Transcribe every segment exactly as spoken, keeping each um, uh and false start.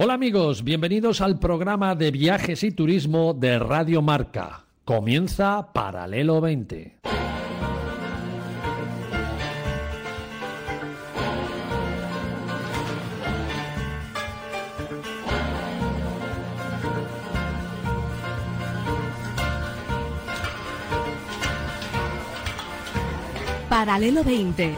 Hola amigos, bienvenidos al programa de viajes y turismo de Radio Marca. Comienza Paralelo veinte. Paralelo veinte.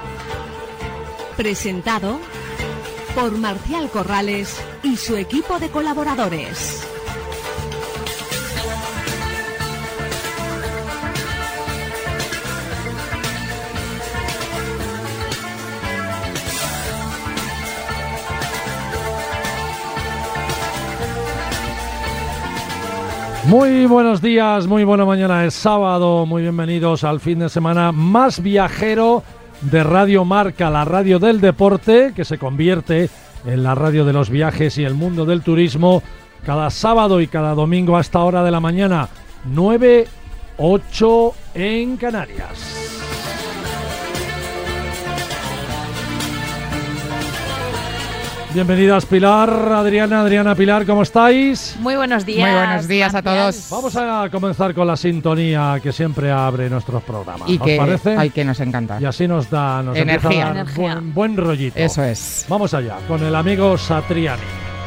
Presentado por Marcial Corrales y su equipo de colaboradores. Muy buenos días, muy buena mañana, es sábado, muy bienvenidos al fin de semana más viajero de Radio Marca, la radio del deporte que se convierte en la radio de los viajes y el mundo del turismo cada sábado y cada domingo a esta hora de la mañana, nueve, ocho en Canarias. Bienvenidas Pilar, Adriana, Adriana, Pilar, ¿cómo estáis? Muy buenos días. Muy buenos días a todos. Vamos a comenzar con la sintonía que siempre abre nuestros programas. Y ¿Os que, parece? ay, que nos encanta. Y así nos da nos energía. empieza a dar Energía. Buen, buen rollito. Eso es. Vamos allá, con el amigo Satriani.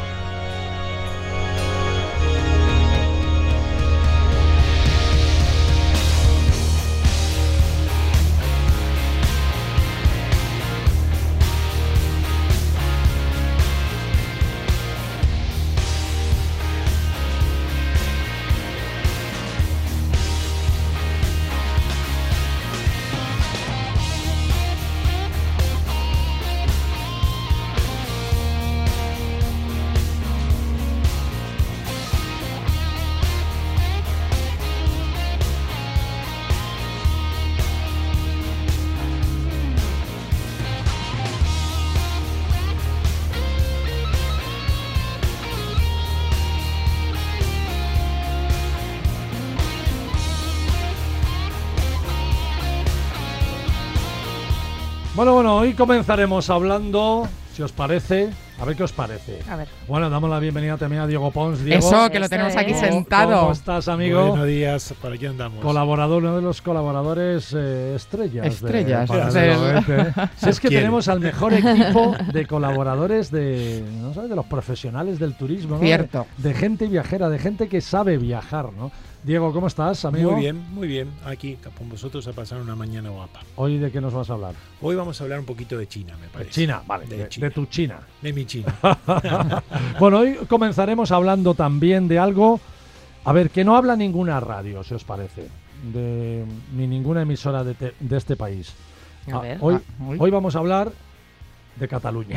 Bueno, bueno, hoy comenzaremos hablando, si os parece, a ver qué os parece. A ver. Bueno, damos la bienvenida también a Diego Pons. Diego, Eso, que lo Eso tenemos aquí es. sentado. ¿cómo estás, amigo? Buenos días, ¿para qué andamos? Colaborador, uno de los colaboradores eh, estrellas. Estrellas, de Paralelo del- veinte, ¿eh? Si es que Quiere. tenemos al mejor equipo de colaboradores de, no sé, de los profesionales del turismo, ¿no? Cierto. De, de gente viajera, de gente que sabe viajar, ¿no? Diego, ¿cómo estás, amigo? Muy bien, muy bien. Aquí con vosotros a pasar una mañana guapa. Hoy, ¿de qué nos vas a hablar? Hoy vamos a hablar un poquito de China, me De parece. China, vale, De de, China. de tu China. De mi China. Bueno, hoy comenzaremos hablando también de algo, a ver, que no habla ninguna radio, si os parece, de, ni ninguna emisora de, te- de este país. A Ah, ver. hoy, Ah, uy. hoy vamos a hablar de Cataluña.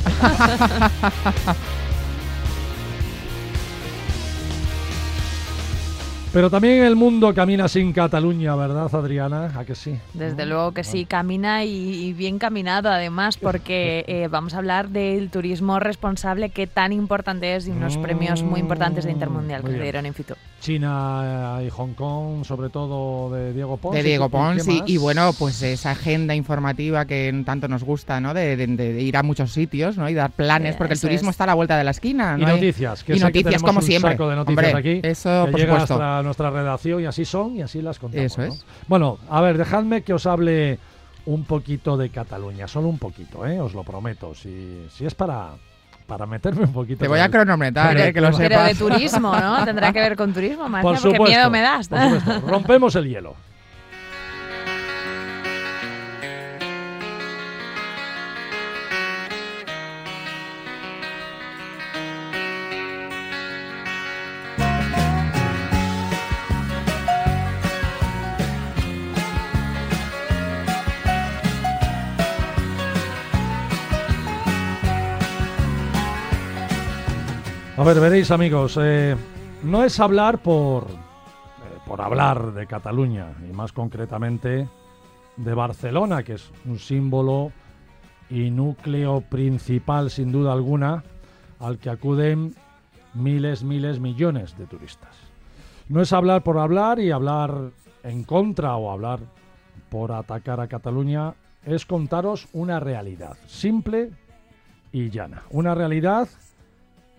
Pero también el mundo camina sin Cataluña, ¿verdad, Adriana? ¿A que sí? Desde ¿No? luego que sí, camina y, y bien caminado además, porque eh, vamos a hablar del turismo responsable, que tan importante es, y unos Mm, premios muy importantes de Intermundial muy que se bien. dieron en Fitur. China y Hong Kong, sobre todo de Diego Pons. De ¿Y Diego qué- y Pons qué y, más? y bueno, pues esa agenda informativa que tanto nos gusta, ¿no? De, de- de ir a muchos sitios, ¿no? Y dar planes, Eh, porque el eso turismo es. está a la vuelta de la esquina, Y ¿no? Hay- noticias, que y sé que noticias tenemos como un siempre. saco de noticias Hombre, aquí, eso que por llega supuesto. hasta nuestra redacción y así son y así las contamos. Eso ¿no? es. Bueno, a ver, dejadme que os hable un poquito de Cataluña, solo un poquito, ¿eh? Os lo prometo. Si, si es para, para meterme un poquito. Te voy con a el- cronometrar, Pero- ¿eh? Que lo Pero sepas. de turismo, ¿no? Tendrá que ver con turismo, Marcia, Por porque supuesto, miedo me das. por supuesto. Rompemos el hielo. A ver, veréis amigos, eh, no es hablar por, eh, por hablar de Cataluña, y más concretamente de Barcelona, que es un símbolo y núcleo principal, sin duda alguna, al que acuden miles, miles, millones de turistas. No es hablar por hablar y hablar en contra o hablar por atacar a Cataluña, es contaros una realidad simple y llana. Una realidad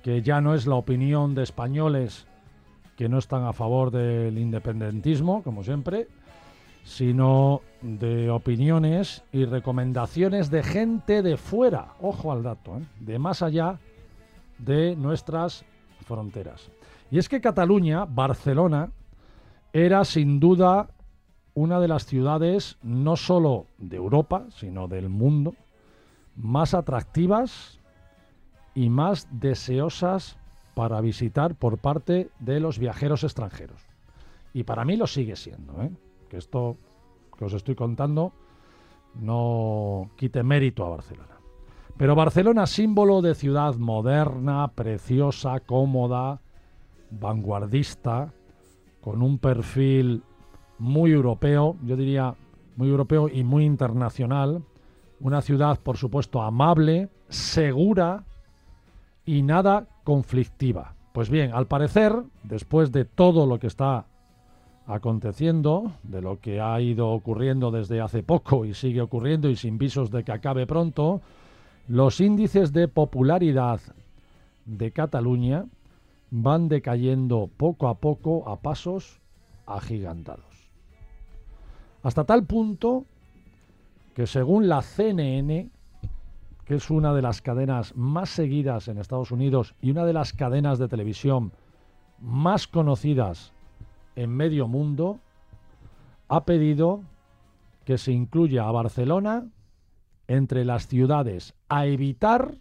que ya no es la opinión de españoles que no están a favor del independentismo, como siempre, sino de opiniones y recomendaciones de gente de fuera, ojo al dato, ¿eh? de más allá de nuestras fronteras. Y es que Cataluña, Barcelona, era sin duda una de las ciudades, no solo de Europa, sino del mundo, más atractivas y más deseosas para visitar por parte de los viajeros extranjeros. Y para mí lo sigue siendo, ¿eh? Que esto que os estoy contando no quite mérito a Barcelona. Pero Barcelona, símbolo de ciudad moderna, preciosa, cómoda, vanguardista, con un perfil muy europeo, yo diría muy europeo y muy internacional, una ciudad, por supuesto, amable, segura y nada conflictiva. Pues bien, al parecer, después de todo lo que está aconteciendo, de lo que ha ido ocurriendo desde hace poco y sigue ocurriendo y sin visos de que acabe pronto, los índices de popularidad de Cataluña van decayendo poco a poco a pasos agigantados. Hasta tal punto que según la C N N, que es una de las cadenas más seguidas en Estados Unidos y una de las cadenas de televisión más conocidas en medio mundo, ha pedido que se incluya a Barcelona entre las ciudades a evitar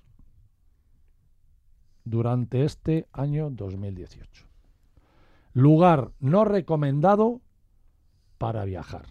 durante este año dos mil dieciocho. Lugar no recomendado para viajar.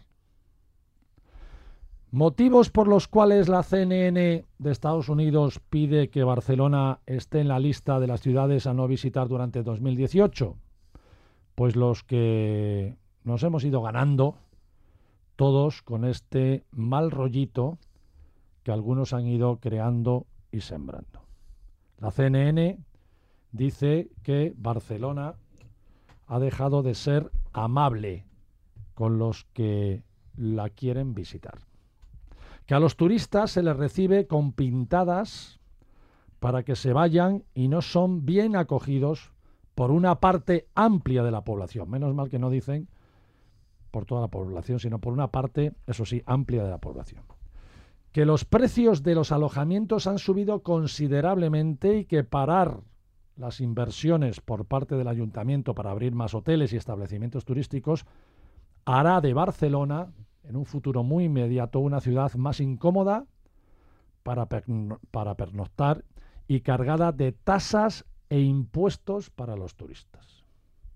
¿Motivos por los cuales la C N N de Estados Unidos pide que Barcelona esté en la lista de las ciudades a no visitar durante dos mil dieciocho? Pues los que nos hemos ido ganando todos con este mal rollito que algunos han ido creando y sembrando. La C N N dice que Barcelona ha dejado de ser amable con los que la quieren visitar. Que a los turistas se les recibe con pintadas para que se vayan y no son bien acogidos por una parte amplia de la población. Menos mal que no dicen por toda la población, sino por una parte, eso sí, amplia de la población. Que los precios de los alojamientos han subido considerablemente y que parar las inversiones por parte del ayuntamiento para abrir más hoteles y establecimientos turísticos hará de Barcelona, en un futuro muy inmediato, una ciudad más incómoda para, perno- para pernoctar y cargada de tasas e impuestos para los turistas.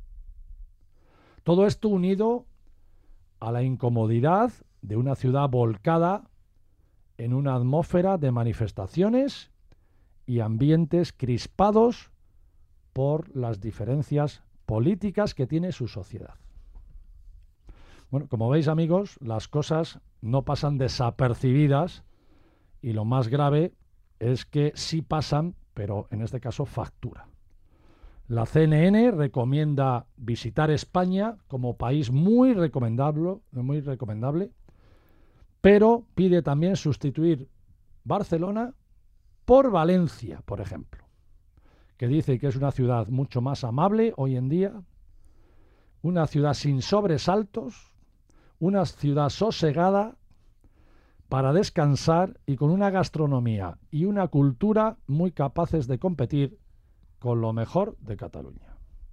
Todo esto unido a la incomodidad de una ciudad volcada en una atmósfera de manifestaciones y ambientes crispados por las diferencias políticas que tiene su sociedad. Bueno, como veis, amigos, las cosas no pasan desapercibidas y lo más grave es que sí pasan, pero en este caso factura. La C N N recomienda visitar España como país muy recomendable, muy recomendable, pero pide también sustituir Barcelona por Valencia, por ejemplo, que dice que es una ciudad mucho más amable hoy en día, una ciudad sin sobresaltos, una ciudad sosegada para descansar y con una gastronomía y una cultura muy capaces de competir con lo mejor de Cataluña.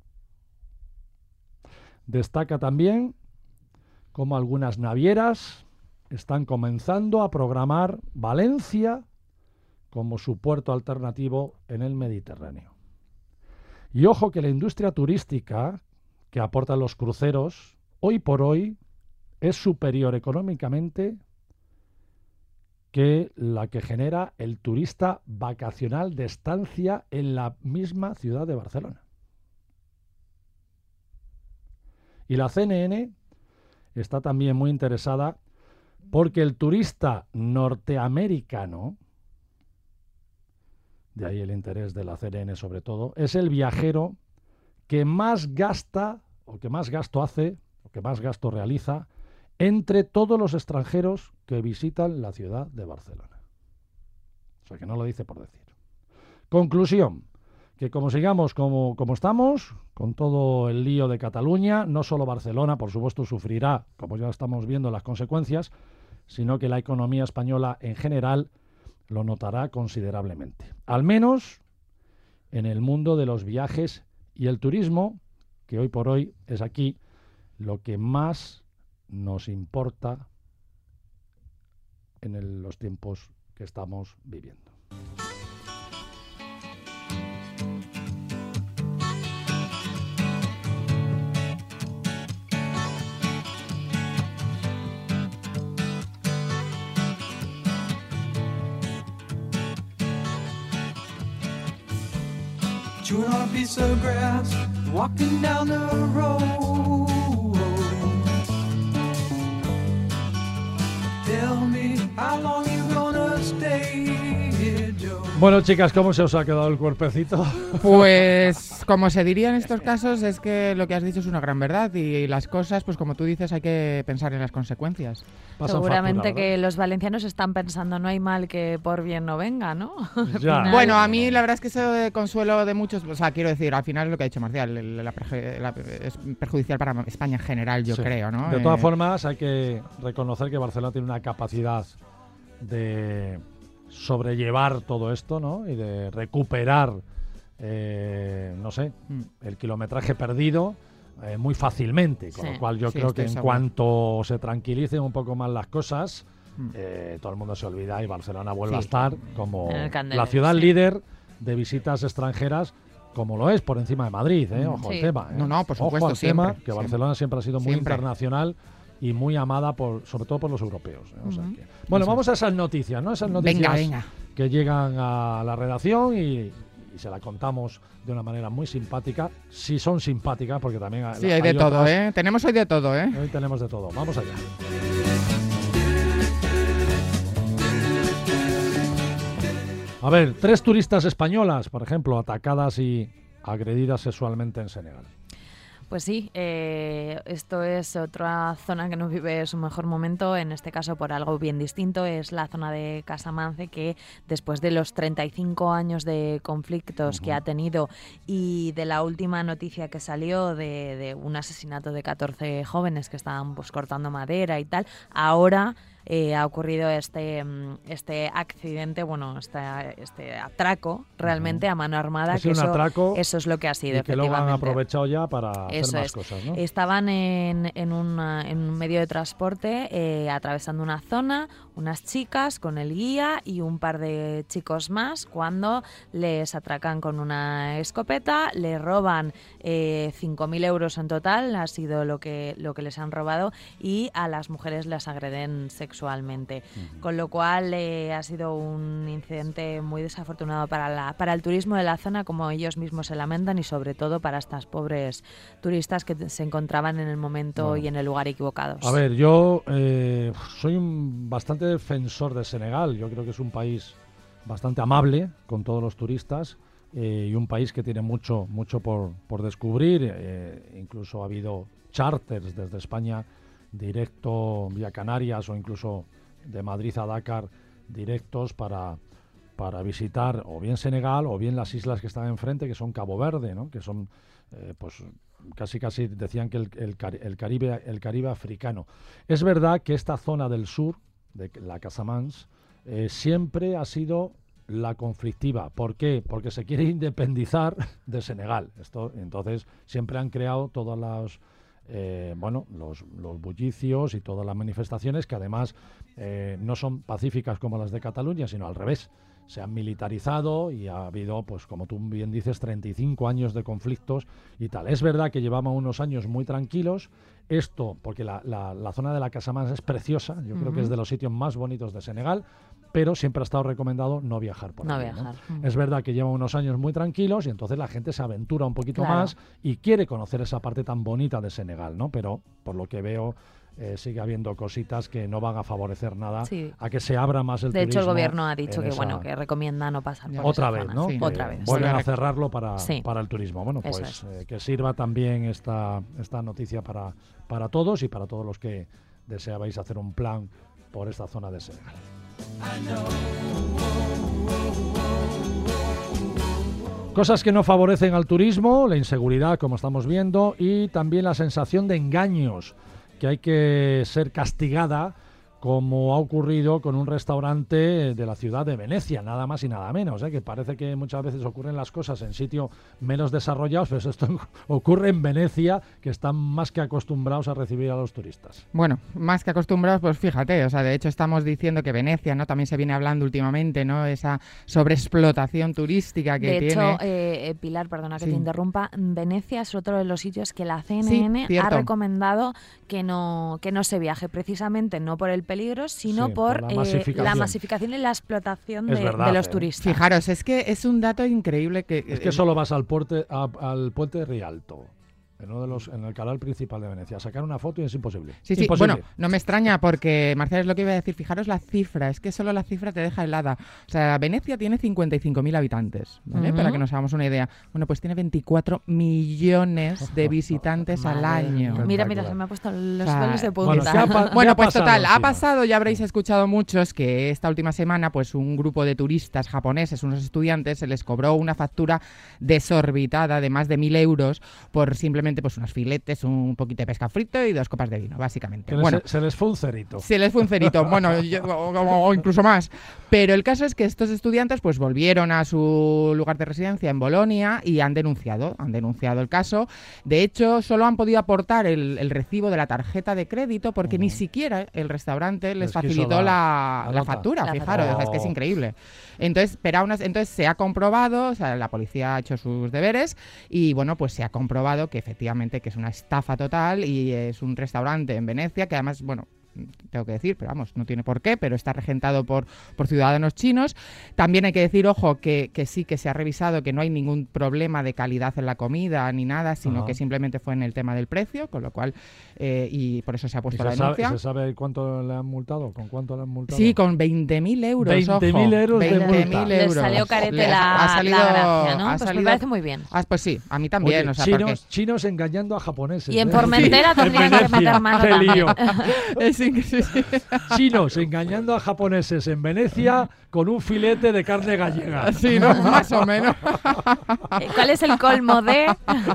Destaca también cómo algunas navieras están comenzando a programar Valencia como su puerto alternativo en el Mediterráneo. Y ojo que la industria turística que aportan los cruceros, hoy por hoy, es superior económicamente que la que genera el turista vacacional de estancia en la misma ciudad de Barcelona. Y la C N N está también muy interesada porque el turista norteamericano, de ahí el interés de la C N N sobre todo, es el viajero que más gasta o que más gasto hace o que más gasto realiza entre todos los extranjeros que visitan la ciudad de Barcelona. O sea que no lo dice por decir. Conclusión, que como sigamos como, como estamos, con todo el lío de Cataluña, no solo Barcelona, por supuesto, sufrirá, como ya estamos viendo, las consecuencias, sino que la economía española en general lo notará considerablemente. Al menos en el mundo de los viajes y el turismo, que hoy por hoy es aquí lo que más nos importa en el, los tiempos que estamos viviendo. Chewing on a piece of grass, walking down the road. Tell me how long you gonna stay here, Joe. Bueno, chicas, ¿cómo se os ha quedado el cuerpecito? Pues, como se diría en estos casos, es que lo que has dicho es una gran verdad y las cosas, pues como tú dices, hay que pensar en las consecuencias. Pasan Seguramente factura, que los valencianos están pensando, no hay mal que por bien no venga, ¿no? Ya. Al final- Bueno, a mí la verdad es que eso de consuelo de muchos, o sea, quiero decir, al final es lo que ha dicho Marcial, el- la perju- la- es perjudicial para España en general, yo Sí. creo, ¿no? De todas Eh, formas, hay que reconocer que Barcelona tiene una capacidad de sobrellevar todo esto, ¿no? Y de recuperar, eh, no sé, Mm. el kilometraje perdido eh, muy fácilmente. Con Sí. lo cual yo Sí, creo estoy que en seguro. cuanto se tranquilicen un poco más las cosas, Mm. eh, todo el mundo se olvida y Barcelona vuelve Sí. a estar como En el la candelero, ciudad sí. líder de visitas extranjeras, como lo es por encima de Madrid, ¿eh? Ojo Sí. al tema, ¿eh? No, no, por Ojo supuesto, al tema, siempre, que siempre. Barcelona siempre ha sido muy Siempre. internacional y muy amada, por, sobre todo por los europeos. ¿eh? O sea Ujú. que- bueno, Eso vamos a esas noticias, ¿no? Esas noticias Venga, venga. que llegan a la redacción y, y se la contamos de una manera muy simpática. Si son simpáticas, porque también Sí, hay de todo, otras- ¿eh? Tenemos hoy de todo, ¿eh? Hoy tenemos de todo. Vamos allá. A ver, tres turistas españolas, por ejemplo, atacadas y agredidas sexualmente en Senegal. Pues sí, eh, esto es otra zona que no vive su mejor momento, en este caso por algo bien distinto, es la zona de Casamance, que después de los treinta y cinco años de conflictos que ha tenido y de la última noticia que salió de, de un asesinato de catorce jóvenes que estaban pues, cortando madera y tal, ahora eh, ha ocurrido este, mm, este accidente, bueno, este, este atraco realmente a mano armada, Ha que sido un eso, atraco eso es lo que ha sido, y que luego han efectivamente. aprovechado ya para hacer Eso más es. cosas, ¿no? Estaban en, en, una- en un medio de transporte eh, atravesando una zona, unas chicas con el guía y un par de chicos más, cuando les atracan con una escopeta, les roban eh, cinco mil euros en total, ha sido lo que, lo que les han robado, y a las mujeres las agreden sexualmente. Con lo cual eh, ha sido un incidente muy desafortunado para, la, para el turismo de la zona, como ellos mismos se lamentan, y sobre todo para estas pobres turistas que se encontraban en el momento Bueno. y en el lugar equivocados. A ver, yo eh, soy un bastante defensor de Senegal. Yo creo que es un país bastante amable con todos los turistas eh, y un país que tiene mucho, mucho por, por descubrir. Eh, incluso ha habido charters desde España directo vía Canarias o incluso de Madrid a Dakar directos para, para visitar o bien Senegal o bien las islas que están enfrente, que son Cabo Verde, ¿no? Que son eh, pues casi casi decían que el, el, Cari- el Caribe el Caribe africano. Es verdad que esta zona del sur de la Casamance eh, siempre ha sido la conflictiva. ¿Por qué? Porque se quiere independizar de Senegal. Esto, entonces siempre han creado todas las eh, bueno los, los bullicios y todas las manifestaciones que además eh, no son pacíficas como las de Cataluña, sino al revés. Se han militarizado y ha habido, pues como tú bien dices, treinta y cinco años de conflictos y tal. Es verdad que llevamos unos años muy tranquilos. Esto, porque la, la, la zona de la Casamance es preciosa, yo creo que es de los sitios más bonitos de Senegal, pero siempre ha estado recomendado no viajar por No allí, ¿no? viajar. Mm. Es verdad que lleva unos años muy tranquilos y entonces la gente se aventura un poquito Claro. más y quiere conocer esa parte tan bonita de Senegal, ¿no? Pero por lo que veo eh, sigue habiendo cositas que no van a favorecer nada Sí. a que se abra más el De hecho, el turismo gobierno ha dicho en que esa- bueno que recomienda no pasar por otra esa vez, zona. ¿no? Sí. Que Otra vez. vuelven a Correcto. cerrarlo para, Sí. para el turismo. Bueno, Eso pues es. eh, que sirva también esta, esta noticia para, para todos y para todos los que deseabais hacer un plan por esta zona de Senegal. Cosas que no favorecen al turismo, la inseguridad, como estamos viendo, y también la sensación de engaños, que hay que ser castigada, como ha ocurrido con un restaurante de la ciudad de Venecia, nada más y nada menos, ¿eh? Que parece que muchas veces ocurren las cosas en sitios menos desarrollados, pero esto ocurre en Venecia, que están más que acostumbrados a recibir a los turistas. Bueno, más que acostumbrados, pues fíjate, o sea, de hecho estamos diciendo que Venecia, ¿no? También se viene hablando últimamente, ¿no? Esa sobreexplotación turística que de tiene. hecho, eh, Pilar, perdona que Sí. te interrumpa, Venecia es otro de los sitios que la C N N Sí, ha cierto. recomendado que no, que no se viaje, precisamente no por el peligro, sino Sí, por, por la eh, masificación. la masificación y la explotación Es de, verdad, de los ¿eh? turistas. Fijaros, es que es un dato increíble que... Es que solo vas al, puente, a- al puente de Rialto, en, uno de los, en el canal principal de Venecia, a sacar una foto y es imposible. Sí, sí, Imposible. bueno, no me extraña porque, Marcial, es lo que iba a decir, fijaros la cifra, es que solo la cifra te deja helada. O sea, Venecia tiene cincuenta y cinco mil habitantes, ¿vale? Ujú. Para que nos hagamos una idea. Bueno, pues tiene veinticuatro millones de visitantes al Madre año. mía. Mira, mira, se me ha puesto los O sea, pelos de Bueno, punta. ¿qué ha pa- Bueno, ha pues pasado, total, ha Chino? pasado, ya habréis escuchado muchos, que esta última semana pues un grupo de turistas japoneses, unos estudiantes, se les cobró una factura desorbitada de más de mil euros por simplemente pues unos filetes, un poquito de pescado frito y dos copas de vino, básicamente. Que les- Bueno, se les fue un cerito. se les fue un cerito, bueno, yo- o, o- o incluso más. Pero el caso es que estos estudiantes pues volvieron a su lugar de residencia en Bolonia y han denunciado, han denunciado el caso. De hecho, solo han podido aportar el, el recibo de la tarjeta de crédito porque ni siquiera el restaurante les Les quiso facilitó dar la, la la nota. factura, La fijaros, factura. o sea, es que es increíble. Entonces, pero aún así- entonces se ha comprobado, o sea, la policía ha hecho sus deberes y bueno, pues se ha comprobado que efectivamente que es una estafa total y es un restaurante en Venecia que además, bueno, tengo que decir, pero vamos, no tiene por qué, pero está regentado por, por ciudadanos chinos. También hay que decir, ojo, que, que sí que se ha revisado que no hay ningún problema de calidad en la comida ni nada, sino Ajá. que simplemente fue en el tema del precio, con lo cual, eh, y por eso se ha ¿Y puesto se la sabe, denuncia. ¿Se sabe cuánto le han multado? ¿Con cuánto le han multado? Sí, con veinte mil euros. veinte mil ojo, euros de veinte multa. mil Les euros. salió carete Les la, ha salido- la gracia, ¿no? ha Pues me salido- parece muy bien. Ah, pues sí, a mí también. Oye, o sea, chinos, porque- chinos engañando a japoneses. Y en ¿eh? Formentera En tendrían que Venecia, meter mano qué también. lío. Es increíble. Chinos engañando a japoneses en Venecia con un filete de carne gallega. Sí, ¿no? Más o menos. Eh, ¿Cuál es el colmo de...?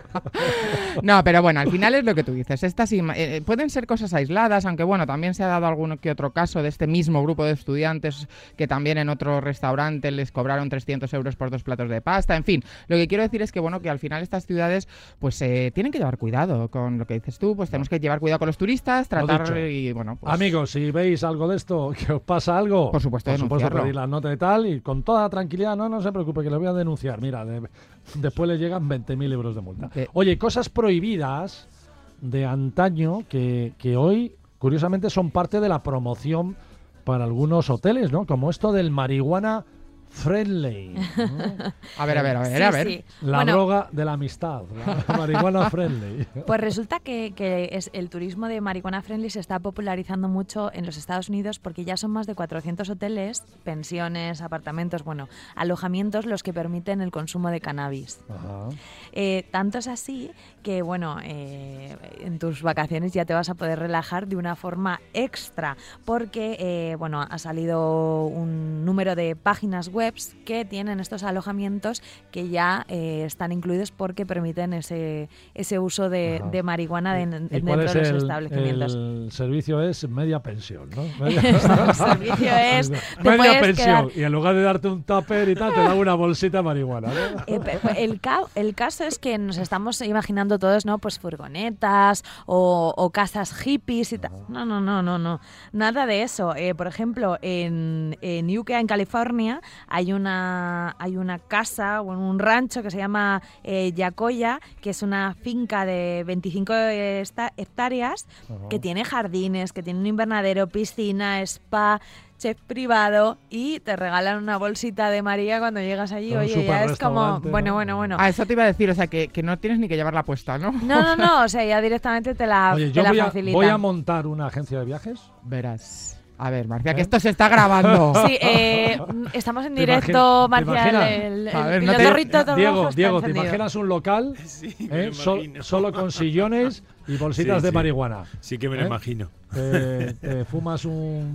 No, pero bueno, al final es lo que tú dices. Estas ima- eh, pueden ser cosas aisladas, aunque bueno, también se ha dado algún que otro caso de este mismo grupo de estudiantes que también en otro restaurante les cobraron trescientos euros por dos platos de pasta. En fin, lo que quiero decir es que bueno, que al final estas ciudades pues eh, tienen que llevar cuidado con lo que dices tú, pues tenemos que llevar cuidado con los turistas, Lo tratar dicho. y bueno, pues, Amigos, si veis algo de esto, que os pasa algo, Por supuesto, por supuesto denunciarlo. pedir la nota y tal, y con toda tranquilidad, no, no se preocupe, que le voy a denunciar. Mira, de- después le llegan veinte mil euros de multa. Eh. Oye, cosas prohibidas de antaño que, que hoy, curiosamente, son parte de la promoción para algunos hoteles, ¿no? Como esto del marihuana friendly, ¿no? a ver, a ver, a ver, Sí, a ver. sí. La Bueno, droga de la amistad, la marihuana friendly. pues resulta que, que es el turismo de marihuana friendly se está popularizando mucho en los Estados Unidos porque ya son más de cuatrocientos hoteles, pensiones, apartamentos, bueno, alojamientos los que permiten el consumo de cannabis. Ajá. Eh, tanto es así que, bueno, eh, en tus vacaciones ya te vas a poder relajar de una forma extra porque, eh, bueno, ha salido un número de páginas web que tienen estos alojamientos que ya eh, están incluidos porque permiten ese, ese uso de, Ajá. de marihuana de- ¿Y dentro cuál de es los el, establecimientos. el servicio? Es media pensión, ¿no? Media, El servicio es, te media puedes pensión. quedar- Y en lugar de darte un tupper y tal, te da una bolsita de marihuana, ¿no? Eh, pe- pe- el, ca- el caso es que nos estamos imaginando todos, ¿no? Pues furgonetas o, o casas hippies y tal. No, no, no, no, no. Nada de eso. Eh, por ejemplo, en, en U K, en California, hay una, hay una casa o un rancho que se llama eh, Yacoya, que es una finca de veinticinco esta- hectáreas Ajá. que tiene jardines, que tiene un invernadero, piscina, spa, chef privado y te regalan una bolsita de María cuando llegas allí. Un Oye, ya es como, superrestaurante, bueno, ¿no? bueno, bueno. Ah, eso te iba a decir, o sea, que, que no tienes ni que llevarla puesta, ¿no? No, no, no, o sea, ya directamente te la, Oye, te yo la voy a, facilitan. voy a montar una agencia de viajes. Verás. A ver, Marcia, que ¿Eh? esto se está grabando. Sí, eh, estamos en ¿Te directo, imagina- te Marcial. imaginas? El, el A ver, no piloto te- Rito todo Diego, rojo está Diego, ¿te encendido. imaginas un local Sí, eh, me lo sol- imagino. solo con sillones y bolsitas Sí, de sí. marihuana? Sí que me lo ¿Eh? imagino. Te, te fumas un,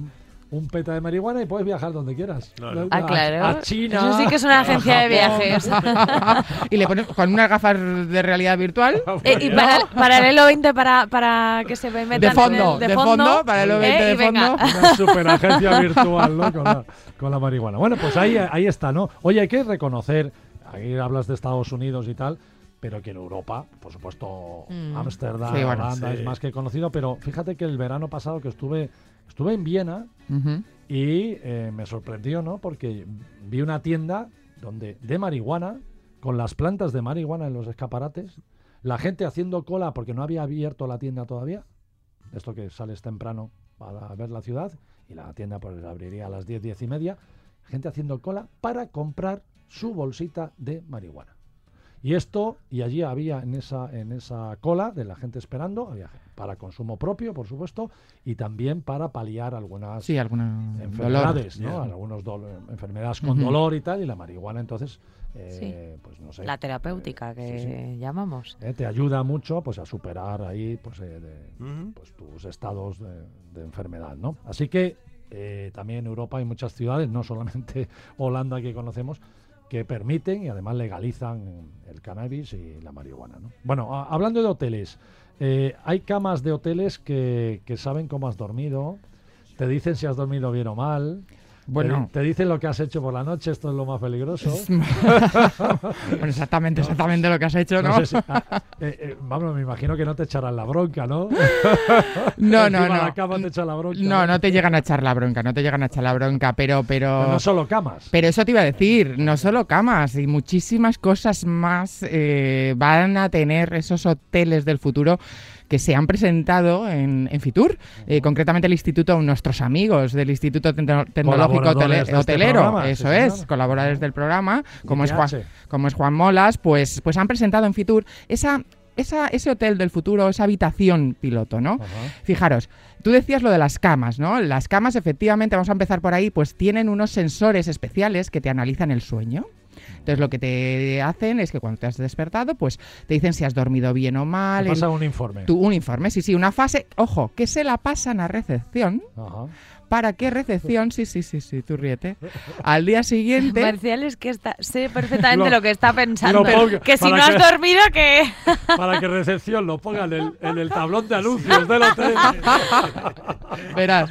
un peta de marihuana y puedes viajar donde quieras. Claro. Ah, claro. A, a China. Eso sí que es una agencia de viajes. Y le pones con unas gafas de realidad virtual. Eh, y para, paralelo veinte para, para que se metan De fondo, en el- de de fondo, fondo, paralelo eh, veinte de y venga. fondo. Una superagencia virtual, ¿no? Con la, con la marihuana. Bueno, pues ahí, ahí está, ¿no? Oye, hay que reconocer, aquí hablas de Estados Unidos y tal, pero que en Europa, por supuesto, Mm. Ámsterdam, Sí, bueno, Holanda sí. es más que conocido, pero fíjate que el verano pasado que estuve, estuve en Viena Ujú. y eh, me sorprendió, ¿no? Porque vi una tienda donde de marihuana, con las plantas de marihuana en los escaparates, la gente haciendo cola porque no había abierto la tienda todavía. Esto que sales temprano para ver la ciudad y la tienda pues abriría a las diez, diez y media. Gente haciendo cola para comprar su bolsita de marihuana. Y esto, y allí había en esa, en esa cola de la gente esperando, había para consumo propio, por supuesto, y también para paliar algunas Sí, alguna enfermedades, dolor. ¿no? Yeah. Algunos dolo- enfermedades con Ujú. dolor y tal, y la marihuana entonces, eh, pues no sé, La terapéutica que Sí, sí. llamamos. eh, te ayuda mucho pues a superar ahí pues, eh, de- Ujú. pues tus estados de, de enfermedad, ¿no? Así que eh, también en Europa hay muchas ciudades, no solamente Holanda que conocemos, que permiten y además legalizan el cannabis y la marihuana, ¿no? Bueno, a- hablando de hoteles, eh, hay camas de hoteles que, que saben cómo has dormido, te dicen si has dormido bien o mal, Bueno, te, te dicen lo que has hecho por la noche, esto es lo más peligroso. bueno, exactamente, exactamente lo que has hecho, ¿no? No sé si- ah, eh, eh, vamos, me imagino que no te echarán la bronca, ¿no? No, no, Encima no. la cama te echa la bronca. No, no te llegan a echar la bronca, no te llegan a echar la bronca, pero, pero... Pero no solo camas. Pero eso te iba a decir, no solo camas y muchísimas cosas más eh, van a tener esos hoteles del futuro que se han presentado en, en Fitur, eh, concretamente el instituto, nuestros amigos del Instituto Tecno- Tecnológico Colaboradores Hotele- de este Hotelero, programa, eso sí, es, señor. colaboradores del programa, como es, Juan, I T H. como es Juan Molas, pues, pues han presentado en Fitur esa, esa, ese hotel del futuro, esa habitación piloto, ¿no? Ajá. Fijaros, tú decías lo de las camas, ¿no? Las camas, efectivamente, vamos a empezar por ahí, pues tienen unos sensores especiales que te analizan el sueño. Entonces lo que te hacen es que cuando te has despertado, pues te dicen si has dormido bien o mal. Te pasa el- un informe. tu- un informe, sí, sí, una fase, ojo, que se la pasan a recepción. Ajá. Para que recepción, sí, sí, sí, sí, tú ríete. Al día siguiente... Marcial es que está, sé perfectamente Lo- lo, que está pensando. lo pongo- que si no para has que- dormido, que... Para que recepción lo pongan en el, en el tablón de anuncios del hotel. Verás.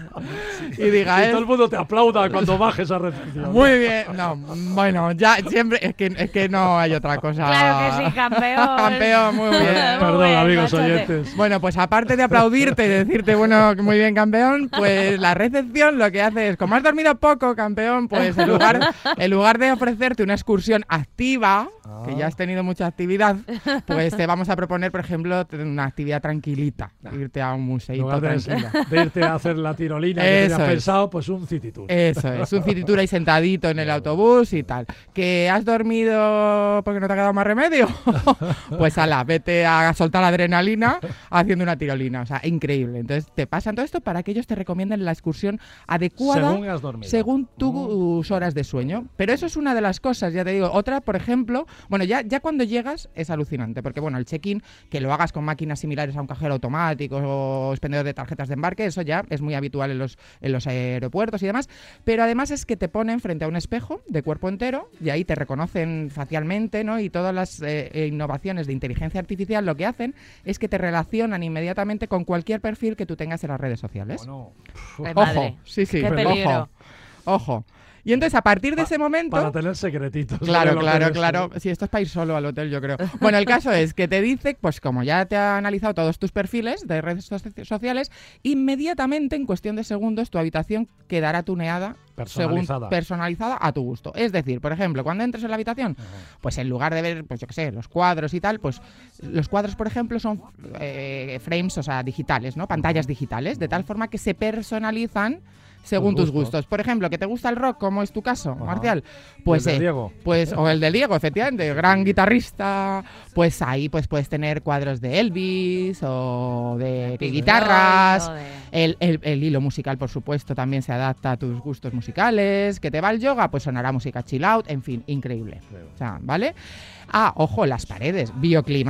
Y diga, Y todo ¿eh? el mundo te aplauda cuando bajes a recepción. Muy bien. No, bueno, ya siempre... Es que, es que no hay otra cosa. Claro que sí, campeón. Campeón, muy bien. Perdón, Muy bien, amigos Machete. oyentes. Bueno, pues aparte de aplaudirte y decirte, bueno, muy bien, campeón, pues la recepción lo que hace es, como has dormido poco, campeón, pues en lugar, en lugar de ofrecerte una excursión activa, Ah. que ya has tenido mucha actividad, pues te vamos a proponer, por ejemplo, una actividad tranquilita, irte a un En museíto lugar de, tranquilo. de irte a hacer la tirolina que Eso tenías es. pensado, pues un city tour. Eso es, un city tour ahí sentadito en el autobús y tal. ¿Que has dormido porque no te ha quedado más remedio? Pues ala, vete a soltar la adrenalina haciendo una tirolina. O sea, increíble. Entonces te pasan todo esto para que ellos te recomienden la excursión adecuada Según has dormido. según tus horas de sueño. Pero eso es una de las cosas, ya te digo. Otra, por ejemplo, bueno, ya, ya cuando llegas es alucinante, porque bueno, el check-in, que lo hagas con máquinas similares a un cajero automático o expendedor de tarjetas de embarque, eso ya es muy habitual en los, en los aeropuertos y demás. Pero además es que te ponen frente a un espejo de cuerpo entero y ahí te reconocen facialmente, ¿no? Y todas las eh, eh, innovaciones de inteligencia artificial lo que hacen es que te relacionan inmediatamente con cualquier perfil que tú tengas en las redes sociales. Bueno, Ay, Ojo, madre. sí, sí, Qué ojo, peligro. ojo. Y entonces a partir de Pa- ese momento... para tener secretitos. Claro, de lo que claro, eres, claro. ¿no? Sí, esto es para ir solo al hotel, yo creo. Bueno, el caso es que te dice, pues como ya te ha analizado todos tus perfiles de redes soci- sociales, inmediatamente, en cuestión de segundos, tu habitación quedará tuneada Personalizada. según personalizada a tu gusto. Es decir, por ejemplo, cuando entres en la habitación, pues en lugar de ver, pues yo qué sé, los cuadros y tal, pues los cuadros, por ejemplo, son eh, frames, o sea, digitales, ¿no? Pantallas digitales, de tal forma que se personalizan según Tus tus gustos. gustos. Por ejemplo, que te gusta el rock, como es tu caso, Ajá. Marcial, pues, El de eh, Diego. pues o el del Diego, efectivamente, gran guitarrista, pues ahí pues puedes tener cuadros de Elvis o de Pink guitarras. Floyd, o de- El, el- el hilo musical, por supuesto, también se adapta a tus gustos musicales. Que te va el yoga, pues sonará música chill out. En fin, increíble. O sea, ¿vale? Ah, ojo, las paredes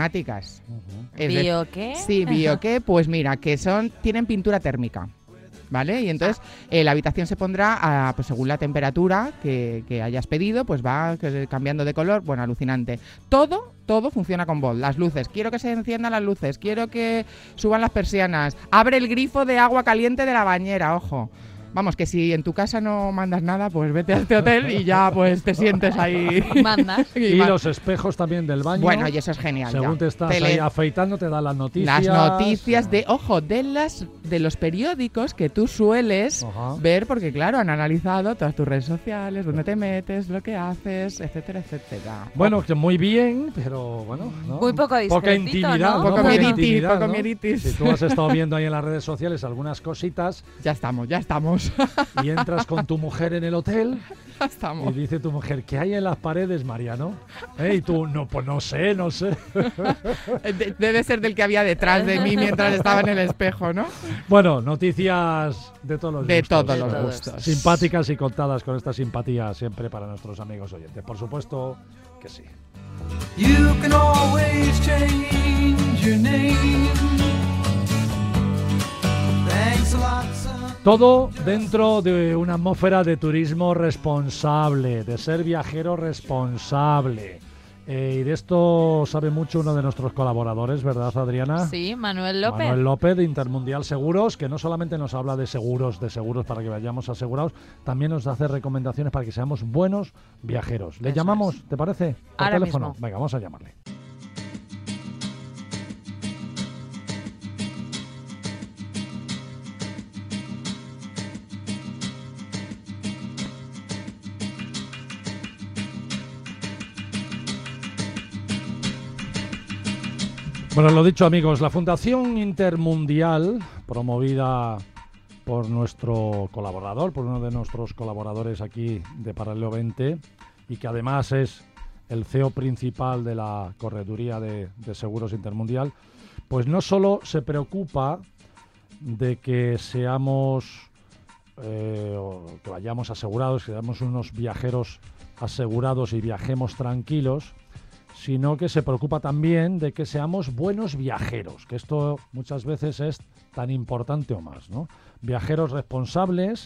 bioclimáticas. Es de- ¿Bio qué? Sí, bio qué, pues mira, que son tienen pintura térmica. ¿vale? Y entonces eh, la habitación se pondrá, a, pues según la temperatura que, que hayas pedido, pues va cambiando de color, bueno, alucinante. Todo, todo funciona con Bolt. Las luces, quiero que se enciendan las luces, quiero que suban las persianas, abre el grifo de agua caliente de la bañera, ojo. Vamos, que si en tu casa no mandas nada, pues vete a este hotel y ya pues te sientes ahí. Mandas. Y, y los espejos también del baño. Bueno, y eso es genial. Según ya. te estás Tele... ahí afeitando, te da las noticias. Las noticias de, ojo, de las de los periódicos que tú sueles Ajá. ver, porque claro, han analizado todas tus redes sociales, dónde te metes, lo que haces, etcétera, etcétera. Bueno, que muy bien, pero bueno, ¿no? Muy poco discretito, poca intimidad, ¿no? ¿no? Poco Poca mieditis, intimidad, poco ¿no? mieditis. Si tú has estado viendo ahí en las redes sociales algunas cositas. Ya estamos, ya estamos. Y entras con tu mujer en el hotel ya estamos. Y dice tu mujer, ¿qué hay en las paredes, Mariano? ¿Eh? Y tú, no, pues no sé, no sé. De- debe ser del que había detrás de mí mientras estaba en el espejo, ¿no? Bueno, noticias de todos los De gustos. todos los todos. gustos. Simpáticas y contadas con esta simpatía siempre para nuestros amigos oyentes. Por supuesto que sí. You can always change your name. Thanks a lot, son. Todo dentro de una atmósfera de turismo responsable, de ser viajero responsable. Eh, y de esto sabe mucho uno de nuestros colaboradores, ¿verdad, Adriana? Sí, Manuel López. Manuel López, de Intermundial Seguros, que no solamente nos habla de seguros, de seguros para que vayamos asegurados, también nos hace recomendaciones para que seamos buenos viajeros. ¿Le Eso llamamos, es. te parece? Por Ahora teléfono. mismo. Venga, vamos a llamarle. Bueno, lo dicho, amigos, la Fundación Intermundial, promovida por nuestro colaborador, por uno de nuestros colaboradores aquí de Paralelo veinte, y que además es el C E O principal de la Correduría de, de Seguros Intermundial, pues no solo se preocupa de que seamos, eh, o que vayamos asegurados, que seamos unos viajeros asegurados y viajemos tranquilos, sino que se preocupa también de que seamos buenos viajeros, que esto muchas veces es tan importante o más, ¿no? Viajeros responsables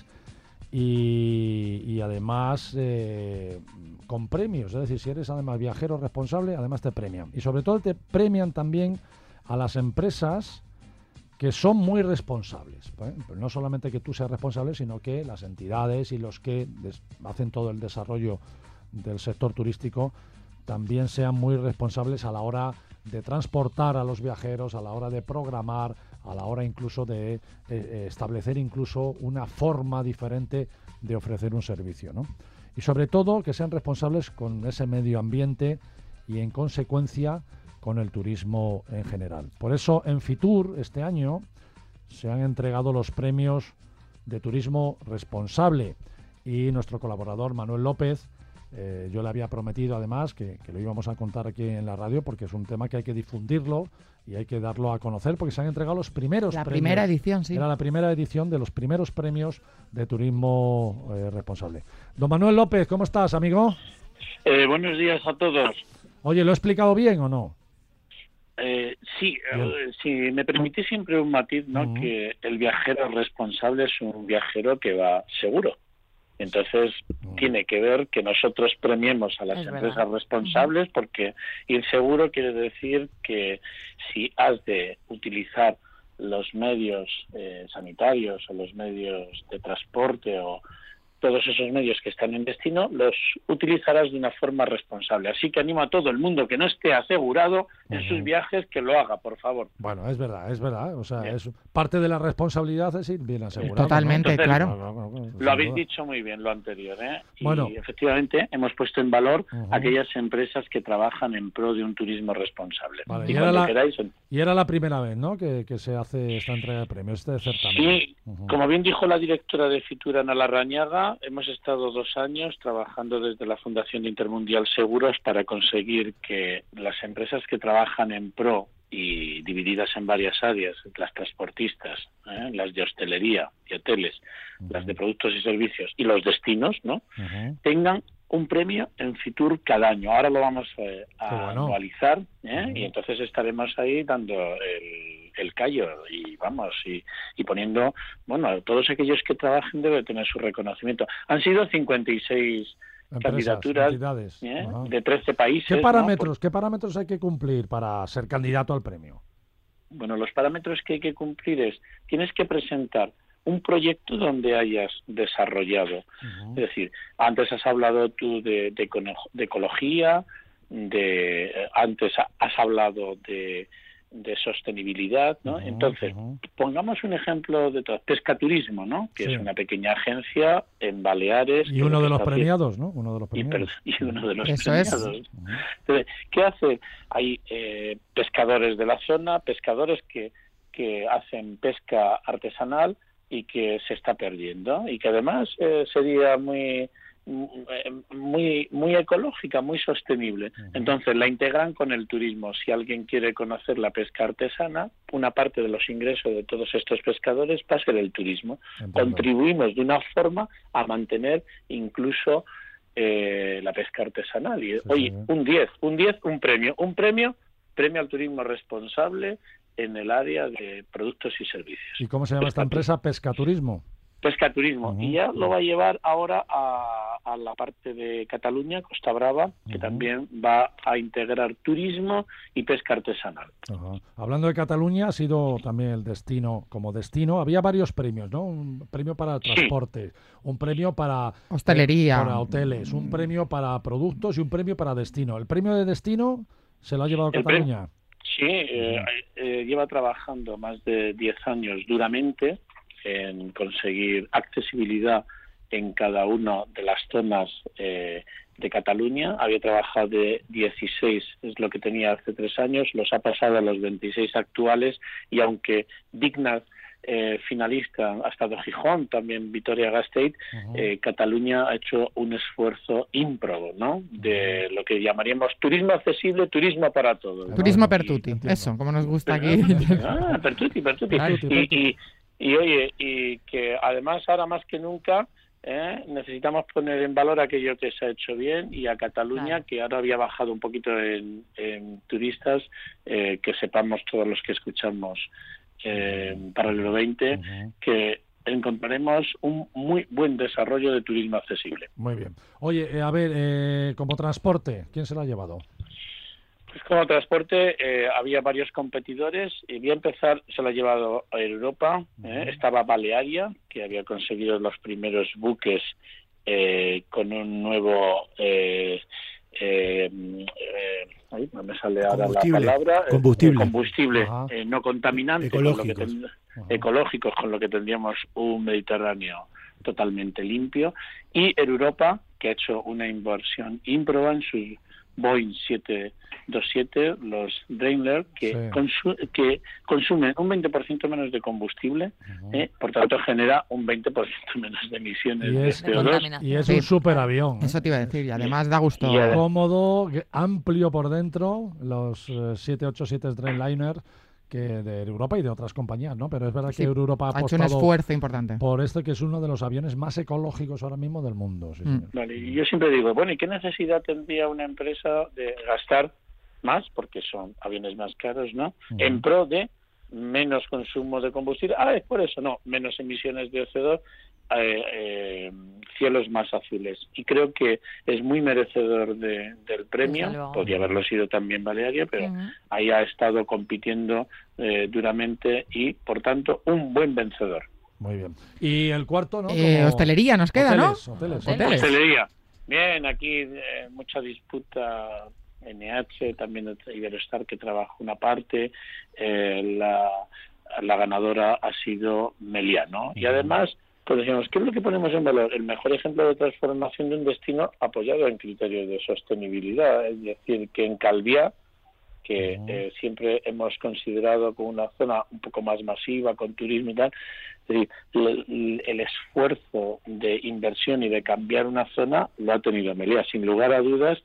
y, y además eh, con premios, es decir, si eres además viajero responsable, además te premian. Y sobre todo te premian también a las empresas que son muy responsables, ¿eh? Pero no solamente que tú seas responsable, sino que las entidades y los que des- hacen todo el desarrollo del sector turístico también sean muy responsables a la hora de transportar a los viajeros, a la hora de programar, a la hora incluso de eh, eh, establecer incluso una forma diferente de ofrecer un servicio, ¿no? Y sobre todo que sean responsables con ese medio ambiente y en consecuencia con el turismo en general. Por eso en Fitur este año se han entregado los premios de turismo responsable y nuestro colaborador Manuel López, Eh, yo le había prometido además que, que lo íbamos a contar aquí en la radio porque es un tema que hay que difundirlo y hay que darlo a conocer porque se han entregado los primeros La premios. primera edición, sí. Era la primera edición de los primeros premios de turismo eh, responsable. Don Manuel López, ¿cómo estás, amigo? Eh, buenos días a todos. Oye, ¿lo he explicado bien o no? Eh, sí, Bien. eh, si me permitís siempre un matiz, ¿no? Ujú. Que el viajero responsable es un viajero que va seguro. Entonces, Ujú. tiene que ver que nosotros premiemos a las Es empresas verdad. responsables, porque ir seguro quiere decir que si has de utilizar los medios eh, sanitarios o los medios de transporte o todos esos medios que están en destino, los utilizarás de una forma responsable. Así que animo a todo el mundo que no esté asegurado en Ujú. sus viajes que lo haga, por favor. Bueno, es verdad, es verdad. O sea, Bien. es parte de la responsabilidad es ir bien asegurado. Totalmente, ¿no? Entonces, claro. No, no, no, no, sin Lo habéis duda. dicho muy bien, lo anterior, ¿eh? Y Bueno. efectivamente hemos puesto en valor Ujú. aquellas empresas que trabajan en pro de un turismo responsable. Vale, y y era cuando la- queráis... Y era la primera vez, ¿no?, que, que se hace esta entrega de premios, este certamen. Sí, Ujú. como bien dijo la directora de Fitur, Ana Larrañaga, hemos estado dos años trabajando desde la Fundación Intermundial Seguros para conseguir que las empresas que trabajan en pro y divididas en varias áreas, las transportistas, ¿eh? las de hostelería y hoteles, Ujú. las de productos y servicios y los destinos, ¿no?, Ujú. tengan un premio en Fitur cada año. Ahora lo vamos eh, Qué a bueno. anualizar, ¿eh? Ujú. Y entonces estaremos ahí dando el, el callo y vamos, y, y poniendo, bueno, todos aquellos que trabajen deben tener su reconocimiento. Han sido cincuenta y seis Empresas, candidaturas entidades. ¿eh? Ajá. de trece países. ¿Qué ¿no? parámetros, Pues, ¿Qué parámetros hay que cumplir para ser candidato al premio? bueno, los parámetros que hay que cumplir es, tienes que presentar un proyecto donde hayas desarrollado. Uh-huh. Es decir, antes has hablado tú de, de, de ecología, de antes has hablado de, de sostenibilidad, ¿no? Uh-huh, Entonces, uh-huh. pongamos un ejemplo de todo. Pescaturismo, ¿no? Que sí. es una pequeña agencia en Baleares. Y uno de los premiados, haciendo... ¿no? Uno de los premiados. Y, y uno de los Eso premiados. Es. Uh-huh. Entonces, ¿qué hace? Hay eh, pescadores de la zona, pescadores que, que hacen pesca artesanal y que se está perdiendo y que además eh, sería muy muy muy ecológica, muy sostenible. Uh-huh. Entonces la integran con el turismo. Si alguien quiere conocer la pesca artesana, una parte de los ingresos de todos estos pescadores va a ser el turismo. Entiendo. Contribuimos de una forma a mantener incluso eh, la pesca artesanal. Y, sí, oye, sí. un diez, un diez, un premio, un premio, premio al turismo responsable en el área de productos y servicios. ¿Y cómo se llama esta empresa? Pescaturismo. Pescaturismo. Uh-huh. Y ya lo va a llevar ahora a, a la parte de Cataluña, Costa Brava, que uh-huh. también va a integrar turismo y pesca artesanal. Uh-huh. Hablando de Cataluña, ha sido también el destino como destino. Había varios premios, ¿no? Un premio para transporte, sí. un premio para hostelería, eh, para hoteles, un premio para productos y un premio para destino. ¿El premio de destino se lo ha llevado a Cataluña? Pre- sí, eh, eh, lleva trabajando más de diez años duramente en conseguir accesibilidad en cada una de las zonas eh, de Cataluña. Había trabajado de dieciséis, es lo que tenía hace tres años, los ha pasado a los veintiséis actuales, y aunque digna eh, finalista ha estado Gijón, también Vitoria-Gasteiz, uh-huh. eh, Cataluña ha hecho un esfuerzo ímprobo, ¿no? De lo que llamaríamos turismo accesible, turismo para todos, ¿no? Turismo per tutti, eso, como nos gusta aquí. Ah, per tutti, per tutti. Y, y, y oye, y que además ahora más que nunca eh, necesitamos poner en valor aquello que se ha hecho bien, y a Cataluña, claro. que ahora había bajado un poquito en, en turistas, eh, que sepamos todos los que escuchamos eh, Paralelo veinte, uh-huh. que encontraremos un muy buen desarrollo de turismo accesible. Muy bien. Oye, eh, a ver, eh, como transporte, ¿quién se lo ha llevado? Pues como transporte eh, había varios competidores, y voy a empezar, se lo ha llevado a Europa, eh, uh-huh. estaba Balearia, que había conseguido los primeros buques eh, con un nuevo... Eh, eh, eh, ahí no me sale ahora la palabra. Combustible. Eh, combustible, eh, no contaminante, ecológicos. Con lo que ten, uh-huh. ecológicos, con lo que tendríamos un Mediterráneo totalmente limpio. Y Europa, que ha hecho una inversión ímproba en su Boeing siete veintisiete, los Daimler, que, sí. consu- que consumen un veinte por ciento menos de combustible, uh-huh. eh, por tanto genera un veinte por ciento menos de emisiones y es, de C O dos. Y es sí. un superavión. Eso te iba a decir, y además da gusto. Y, cómodo, amplio por dentro, los eh, siete ochenta y siete Dreamliner, que de Europa y de otras compañías, ¿no? Pero es verdad sí, que Europa ha, ha hecho un esfuerzo importante por este, que es uno de los aviones más ecológicos ahora mismo del mundo. Sí, mm. Vale, y yo siempre digo, bueno, ¿y qué necesidad tendría una empresa de gastar más, porque son aviones más caros, ¿no? Uh-huh. En pro de menos consumo de combustible. Ah, es por eso, no, menos emisiones de C O dos, eh, eh, cielos más azules. Y creo que es muy merecedor de, del premio. Podría haberlo sido también Balearia, pero uh-huh. ahí ha estado compitiendo eh, duramente y, por tanto, un buen vencedor. Muy bien. Y el cuarto, ¿no? Eh, Como... Hostelería nos queda, hoteles, ¿no? Hoteles, hoteles. Hostelería. Bien, aquí eh, mucha disputa. N H, también Iberostar, que trabaja una parte, eh, la, la ganadora ha sido Meliá, ¿no? Y además, pues decíamos, ¿qué es lo que ponemos en valor? El mejor ejemplo de transformación de un destino apoyado en criterios de sostenibilidad, es decir, que en Calviá, que uh-huh. eh, siempre hemos considerado como una zona un poco más masiva, con turismo y tal, es decir, el, el esfuerzo de inversión y de cambiar una zona lo ha tenido Meliá, sin lugar a dudas.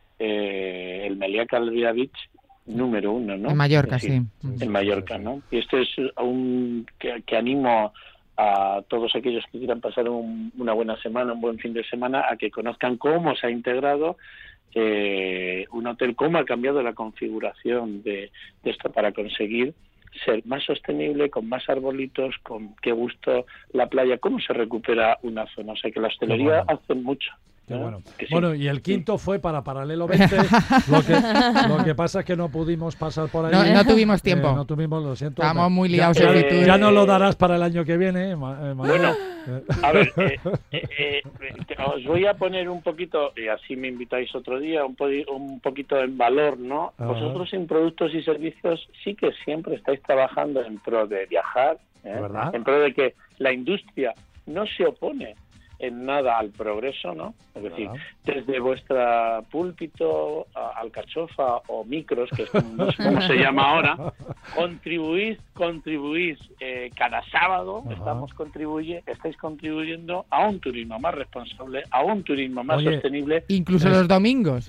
Eh, el Meliá Calviá Beach número uno, ¿no? En Mallorca, decir, sí. En Mallorca, ¿no? Y esto es un que, que animo a todos aquellos que quieran pasar un, una buena semana, un buen fin de semana, a que conozcan cómo se ha integrado eh, un hotel, cómo ha cambiado la configuración de, de esto para conseguir ser más sostenible, con más arbolitos, con qué gusto la playa, cómo se recupera una zona. O sea que la hostelería bueno. hace mucho. Qué ¿eh? bueno. Que sí. Bueno, y el quinto fue para Paralelo veinte. lo, que, lo que pasa es que no pudimos pasar por ahí. No, no tuvimos tiempo. Eh, no tuvimos, lo siento. Estábamos muy liados ya, en ya, Fitur. ya no lo darás para el año que viene. eh, Ma- eh, Manuel. Bueno, Eh, a ver, eh, eh, eh, eh, os voy a poner un poquito, y así me invitáis otro día, un, po- un poquito en valor, ¿no? Ajá. Vosotros en productos y servicios sí que siempre estáis trabajando en pro de viajar, ¿eh? ¿Verdad? En pro de que la industria no se opone en nada al progreso, ¿no? Es decir, ¿verdad? desde vuestra púlpito, a- alcachofa o micros, que es como, no sé cómo se llama ahora, contribuís, contribuís eh, cada sábado, Ajá. estamos contribuye, estáis contribuyendo a un turismo más responsable, a un turismo más Oye, sostenible. Incluso Es- los domingos.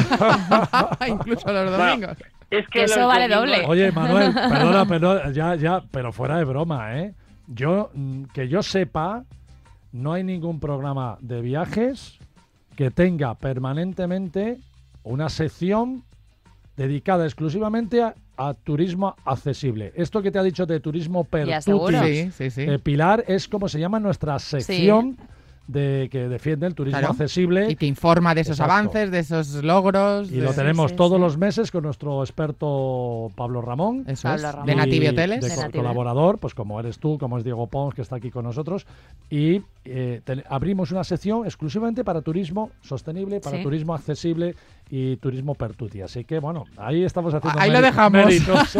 Incluso los domingos. Es Que eso los vale domingos- doble. Oye, Manuel, perdona, perdona, ya, ya, pero fuera de broma, ¿eh? Yo, mm, que yo sepa, no hay ningún programa de viajes que tenga permanentemente una sección dedicada exclusivamente a, a turismo accesible. Esto que te ha dicho de turismo Ya, seguro. pertutis, Sí, sí, sí. eh, Pilar, es como se llama nuestra sección de que defiende el turismo Claro. accesible. Y te informa de esos Exacto. avances, de esos logros. Y de- lo tenemos sí, todos sí. los meses con nuestro experto Pablo Ramón. Eso Pablo es. Ramón. De Y Nativi Hoteles. de De co- Nativi. colaborador, pues como eres tú, como es Diego Pons, que está aquí con nosotros. Y eh, te- abrimos una sección exclusivamente para turismo sostenible, para Sí. turismo accesible y turismo pertuti. Así que, bueno, ahí estamos haciendo Ahí lo meri- dejamos. méritos.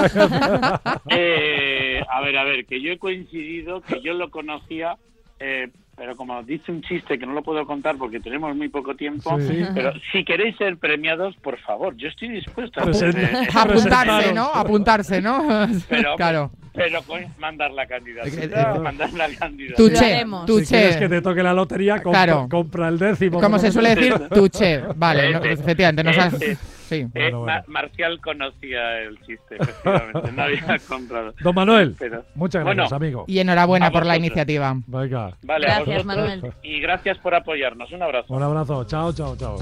Eh, a ver, a ver, que yo he coincidido, que yo lo conocía, eh, pero como dice un chiste que no lo puedo contar porque tenemos muy poco tiempo, Sí. pero si queréis ser premiados, por favor, yo estoy dispuesto a Presenta- eh, Apuntarse, Presentaros. ¿no? Apuntarse, ¿no? Pero, Claro. pero con mandar la Eh, candidatura, eh, mandar la candidatura. Tu Lo che, haremos. tu Si quieres que che. te toque la lotería, compra, Claro. compra el décimo. Como se suele decir, tu che. Vale, no, Eh, eh, efectivamente. Nos has- eh, Sí. Eh, Bueno, bueno. Ma- Marcial conocía el chiste, efectivamente, no había comprado. Don Manuel, Pero, muchas gracias, bueno, amigo. Y enhorabuena A por la vosotros. iniciativa. Venga, vale, a Gracias, vosotros. Manuel. Y gracias por apoyarnos. Un abrazo. un abrazo. Chao, chao, chao.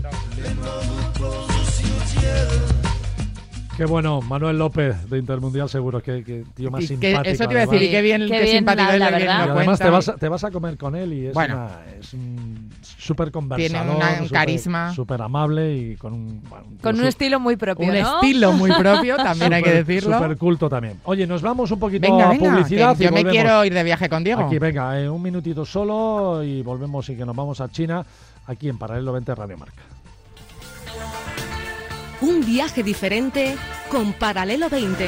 Qué bueno, Manuel López de Intermundial Seguro, que, que tío más Y que- simpático. eso te iba a decir, además. y qué bien, Qué qué, bien, simpático la- es la lo que verdad. Y nos además te cuenta. vas, a, te vas a comer con él y es, Bueno. una, es un súper Tiene conversador. una- un súper- carisma. Súper amable y con un... bueno, un tío Con un su- estilo muy propio, Un ¿no? estilo muy propio, también hay que súper- decirlo. Súper culto también. Oye, nos vamos un poquito Venga, a venga, publicidad que y yo me volvemos. quiero ir de viaje con Diego. Aquí, venga, eh, un minutito solo y volvemos y que nos vamos a China, aquí en Paralelo veinte Radio Marca. Un viaje diferente con Paralelo veinte.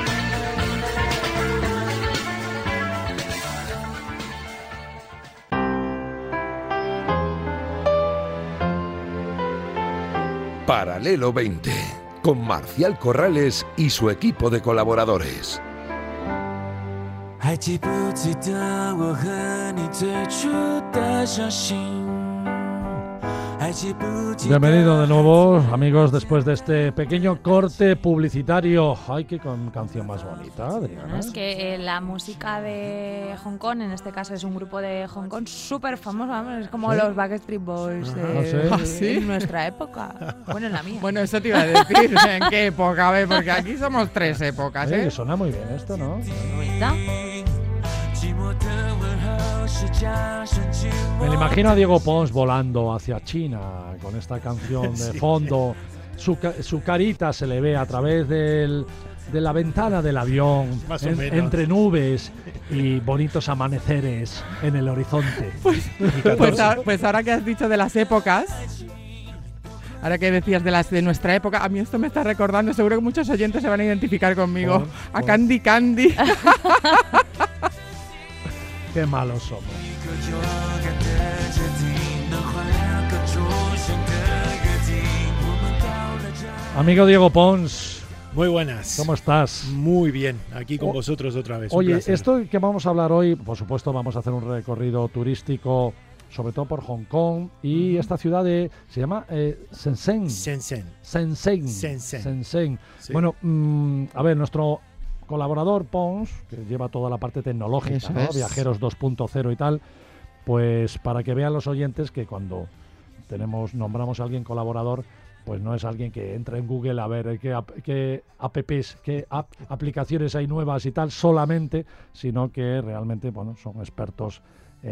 Paralelo veinte, con Marcial Corrales y su equipo de colaboradores. 还记不记得我和你最初的相信？还记不记得 Bienvenido de nuevo, amigos, después de este pequeño corte publicitario. Ay, qué con canción más bonita, Adriana. Es que eh, la música de Hong Kong, en este caso es un grupo de Hong Kong súper famoso, vamos, es como ¿Sí? los Backstreet Boys de, Ah, ¿sí? de- ¿Ah, sí? en nuestra época. Bueno, en la mía. Bueno, eso te iba a decir. ¿En qué época? A ver, porque aquí somos tres épocas, Oye, ¿eh? que suena muy bien esto, ¿no? Bonita. 寂寞的问候是加深寂寞 Me lo imagino a Diego Pons volando hacia China con esta canción de fondo. Su, ca- su carita se le ve a través del, de la ventana del avión, Más o en- menos. entre nubes y bonitos amaneceres en el horizonte. Pues, a- pues ahora que has dicho de las épocas, ahora que decías de las de nuestra época, a mí esto me está recordando, seguro que muchos oyentes se van a identificar conmigo, Pon, a pon. Candy Candy. Qué malos somos. 一个就要干的决定，能换两个出现的约定。我们到了这。 Amigo Diego Pons, Muy buenas. ¿cómo estás? Muy bien, aquí con O- vosotros otra vez. un Oye, placer. esto que vamos a hablar hoy, por supuesto, vamos a hacer un recorrido turístico, sobre todo por Hong Kong y esta ciudad de se llama eh, Shenzhen. Shenzhen. Shenzhen. Shenzhen. Shenzhen. Sí. Bueno, mm, a ver, nuestro colaborador Pons, que lleva toda la parte tecnológica, Eso ¿no? es. Viajeros dos punto cero y tal, pues para que vean los oyentes que cuando tenemos nombramos a alguien colaborador, pues no es alguien que entra en Google a ver qué, ap- qué apps, qué ap- aplicaciones hay nuevas y tal solamente, sino que realmente, bueno, son expertos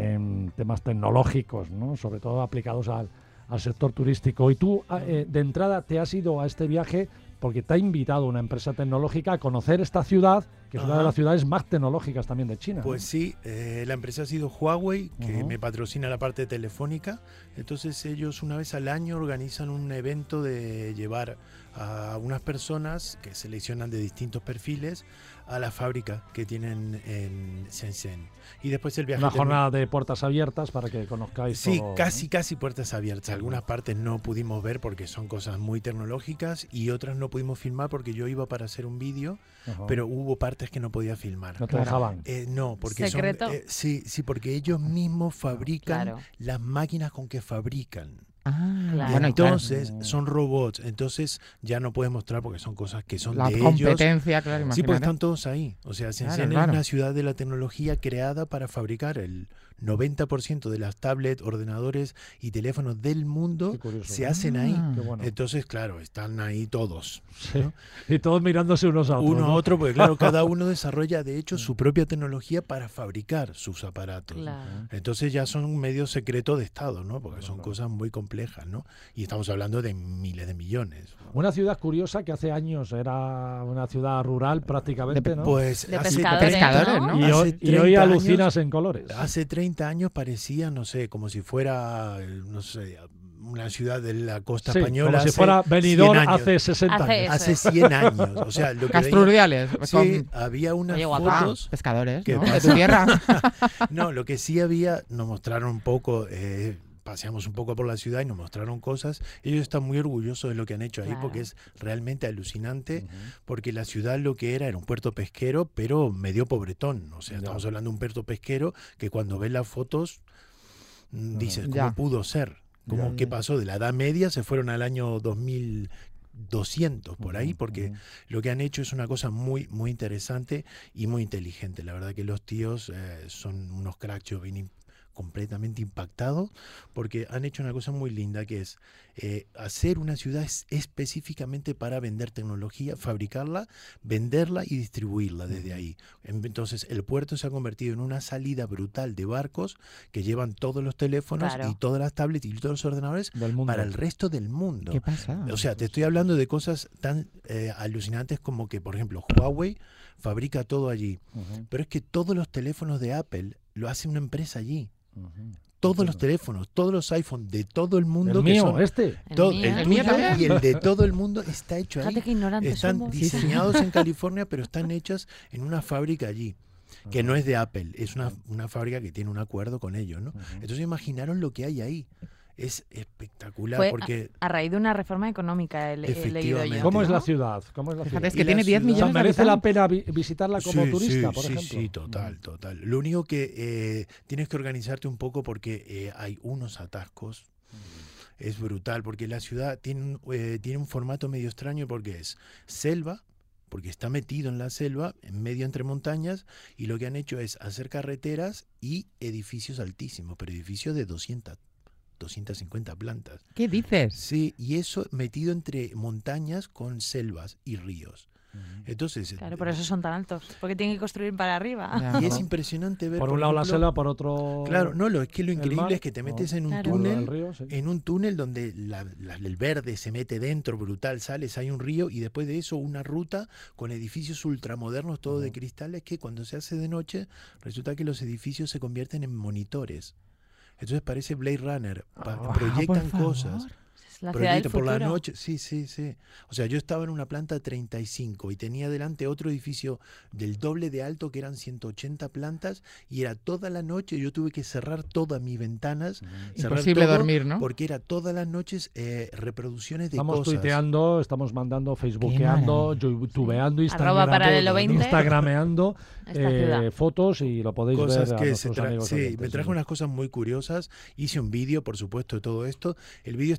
en temas tecnológicos, ¿no? Sobre todo aplicados al, al sector turístico. Y tú, eh, de entrada, te has ido a este viaje porque te ha invitado una empresa tecnológica a conocer esta ciudad, que es Ajá. una de las ciudades más tecnológicas también de China. Pues ¿no? sí, eh, la empresa ha sido Huawei, que Ujú. me patrocina la parte telefónica. Entonces ellos una vez al año organizan un evento de llevar a unas personas que seleccionan de distintos perfiles a la fábrica que tienen en Shenzhen. Y después el viaje... Una termi- jornada de puertas abiertas para que conozcáis Sí, todo, ¿no? casi, casi puertas abiertas. Algunas partes no pudimos ver porque son cosas muy tecnológicas y otras no pudimos filmar porque yo iba para hacer un vídeo, Ajá. pero hubo partes que no podía filmar. No te Claro. dejaban. Eh, no, porque ¿Secreto? son... eh, sí, sí, porque ellos mismos fabrican Claro. las máquinas con que fabrican. Ah, Claro. bueno, y claro, Entonces, son robots. Entonces, ya no puedes mostrar porque son cosas que son la de ellos. competencia, claro, Sí, porque imagínate. están todos ahí. O sea, Shenzhen Claro, es claro. una ciudad de la tecnología creada para fabricar el noventa por ciento de las tablets, ordenadores y teléfonos del mundo Qué curioso. se hacen ahí. Ah. Qué bueno. Entonces, claro, están ahí todos. Sí. Y todos mirándose unos a otros. Uno a ¿no? otro, porque claro, cada uno desarrolla de hecho su propia tecnología para fabricar sus aparatos. Claro. Entonces ya son un medio secreto de Estado, ¿no? Porque son Claro. cosas muy complejas, ¿no? Y estamos hablando de miles de millones. Una ciudad curiosa que hace años era una ciudad rural prácticamente, De- ¿no? Pues De hace, pescadores, pescadores, ¿no? ¿no? y, hoy, hace y hoy treinta alucinas años- en colores. hace treinta años parecía, no sé, como si fuera, eh, no sé, una ciudad de la costa Sí, española. como si hace fuera Benidorm cien años. hace sesenta Hace años. eso. Hace cien años. O sea, lo que veía- Castrurdiales. Sí, con- había unas Oye, guapa. fotos. pescadores, ¿Qué ¿no? De pasa? tu tierra. No, lo que sí había, nos mostraron un poco, eh, paseamos un poco por la ciudad y nos mostraron cosas. Ellos están muy orgullosos de lo que han hecho ahí Claro. porque es realmente alucinante, Ujú. porque la ciudad lo que era era un puerto pesquero, pero medio pobretón. O sea, Ya. estamos hablando de un puerto pesquero que cuando ves las fotos mm, Ajá. dices, ¿cómo Ya. pudo ser? ¿Cómo, Ya, ¿Qué ya. pasó? De la Edad Media se fueron al año dos mil doscientos por ahí, Ujú, porque ujú. lo que han hecho es una cosa muy, muy interesante y muy inteligente. La verdad que los tíos eh, son unos cracks. Yo vine completamente impactado porque han hecho una cosa muy linda que es eh, hacer una ciudad es- específicamente para vender tecnología, fabricarla, venderla y distribuirla desde ahí. En- Entonces el puerto se ha convertido en una salida brutal de barcos que llevan todos los teléfonos Claro. y todas las tablets y todos los ordenadores Del mundo. para el resto del mundo. ¿Qué pasa? O sea, te estoy hablando de cosas tan eh, alucinantes como que, por ejemplo, Huawei fabrica todo allí. Ujú, Pero es que todos los teléfonos de Apple lo hace una empresa allí. ujú. Todos los Entiendo. teléfonos, todos los iPhones de todo el mundo El que mío, son... este. El todo- mío. el El mío tuyo también. y el de todo el mundo está hecho Fíjate ahí. qué ignorantes Están somos. diseñados en California, pero están hechas en una fábrica allí, que no es de Apple, es una, una fábrica que tiene un acuerdo con ellos, ¿no? Ujú. Entonces imaginaron lo que hay ahí. Es espectacular Fue porque... A raíz de una reforma económica he, he leído Efectivamente. yo. ¿Cómo es ¿no? la ciudad? ¿Cómo es la Fíjate, ciudad? es que Y tiene la diez ciudad- O sea, millones de ¿merece la habitantes. pena vi- visitarla como Sí, turista, sí, por sí, ejemplo? Sí, total, total. Lo único que eh, tienes que organizarte un poco porque eh, hay unos atascos. Es brutal porque la ciudad tiene, un, eh, tiene un formato medio extraño porque es selva, porque está metido en la selva, en medio entre montañas, y lo que han hecho es hacer carreteras y edificios altísimos, pero edificios de doscientas, doscientas cincuenta plantas. ¿Qué dices? Sí, y eso metido entre montañas con selvas y ríos. Entonces, Claro, por eso son tan altos. Porque tienen que construir para arriba. Ya. y es impresionante ver Por un lado la ejemplo, selva, por otro... Claro, no, lo es que lo el increíble mar. es que te metes en un Claro. por el túnel, río, sí. en un túnel donde la- la- el verde se mete dentro, brutal, sales, hay un río y después de eso una ruta con edificios ultramodernos, todo de Ujú. cristales, que cuando se hace de noche resulta que los edificios se convierten en monitores. Entonces parece Blade Runner, pa- Ah, proyectan por cosas. favor. Es la ciudad del Proyecto por la futuro. noche, sí, sí, sí. O sea, yo estaba en una planta treinta y cinco y tenía delante otro edificio del doble de alto que eran ciento ochenta plantas y era toda la noche, yo tuve que cerrar todas mis ventanas, cerrar Imposible todo, dormir, ¿no? porque era todas las noches eh, reproducciones de Estamos cosas. tuiteando, estamos mandando, facebookeando, youtubeando, Arroba paralelo veinte. instagrameando Esta eh, ciudad. fotos y lo podéis Cosas ver a que se nuestros tra- amigos sí, oyentes, me trajo sí. unas cosas muy curiosas. Hice un vídeo, por supuesto, de todo esto. El vídeo está centrado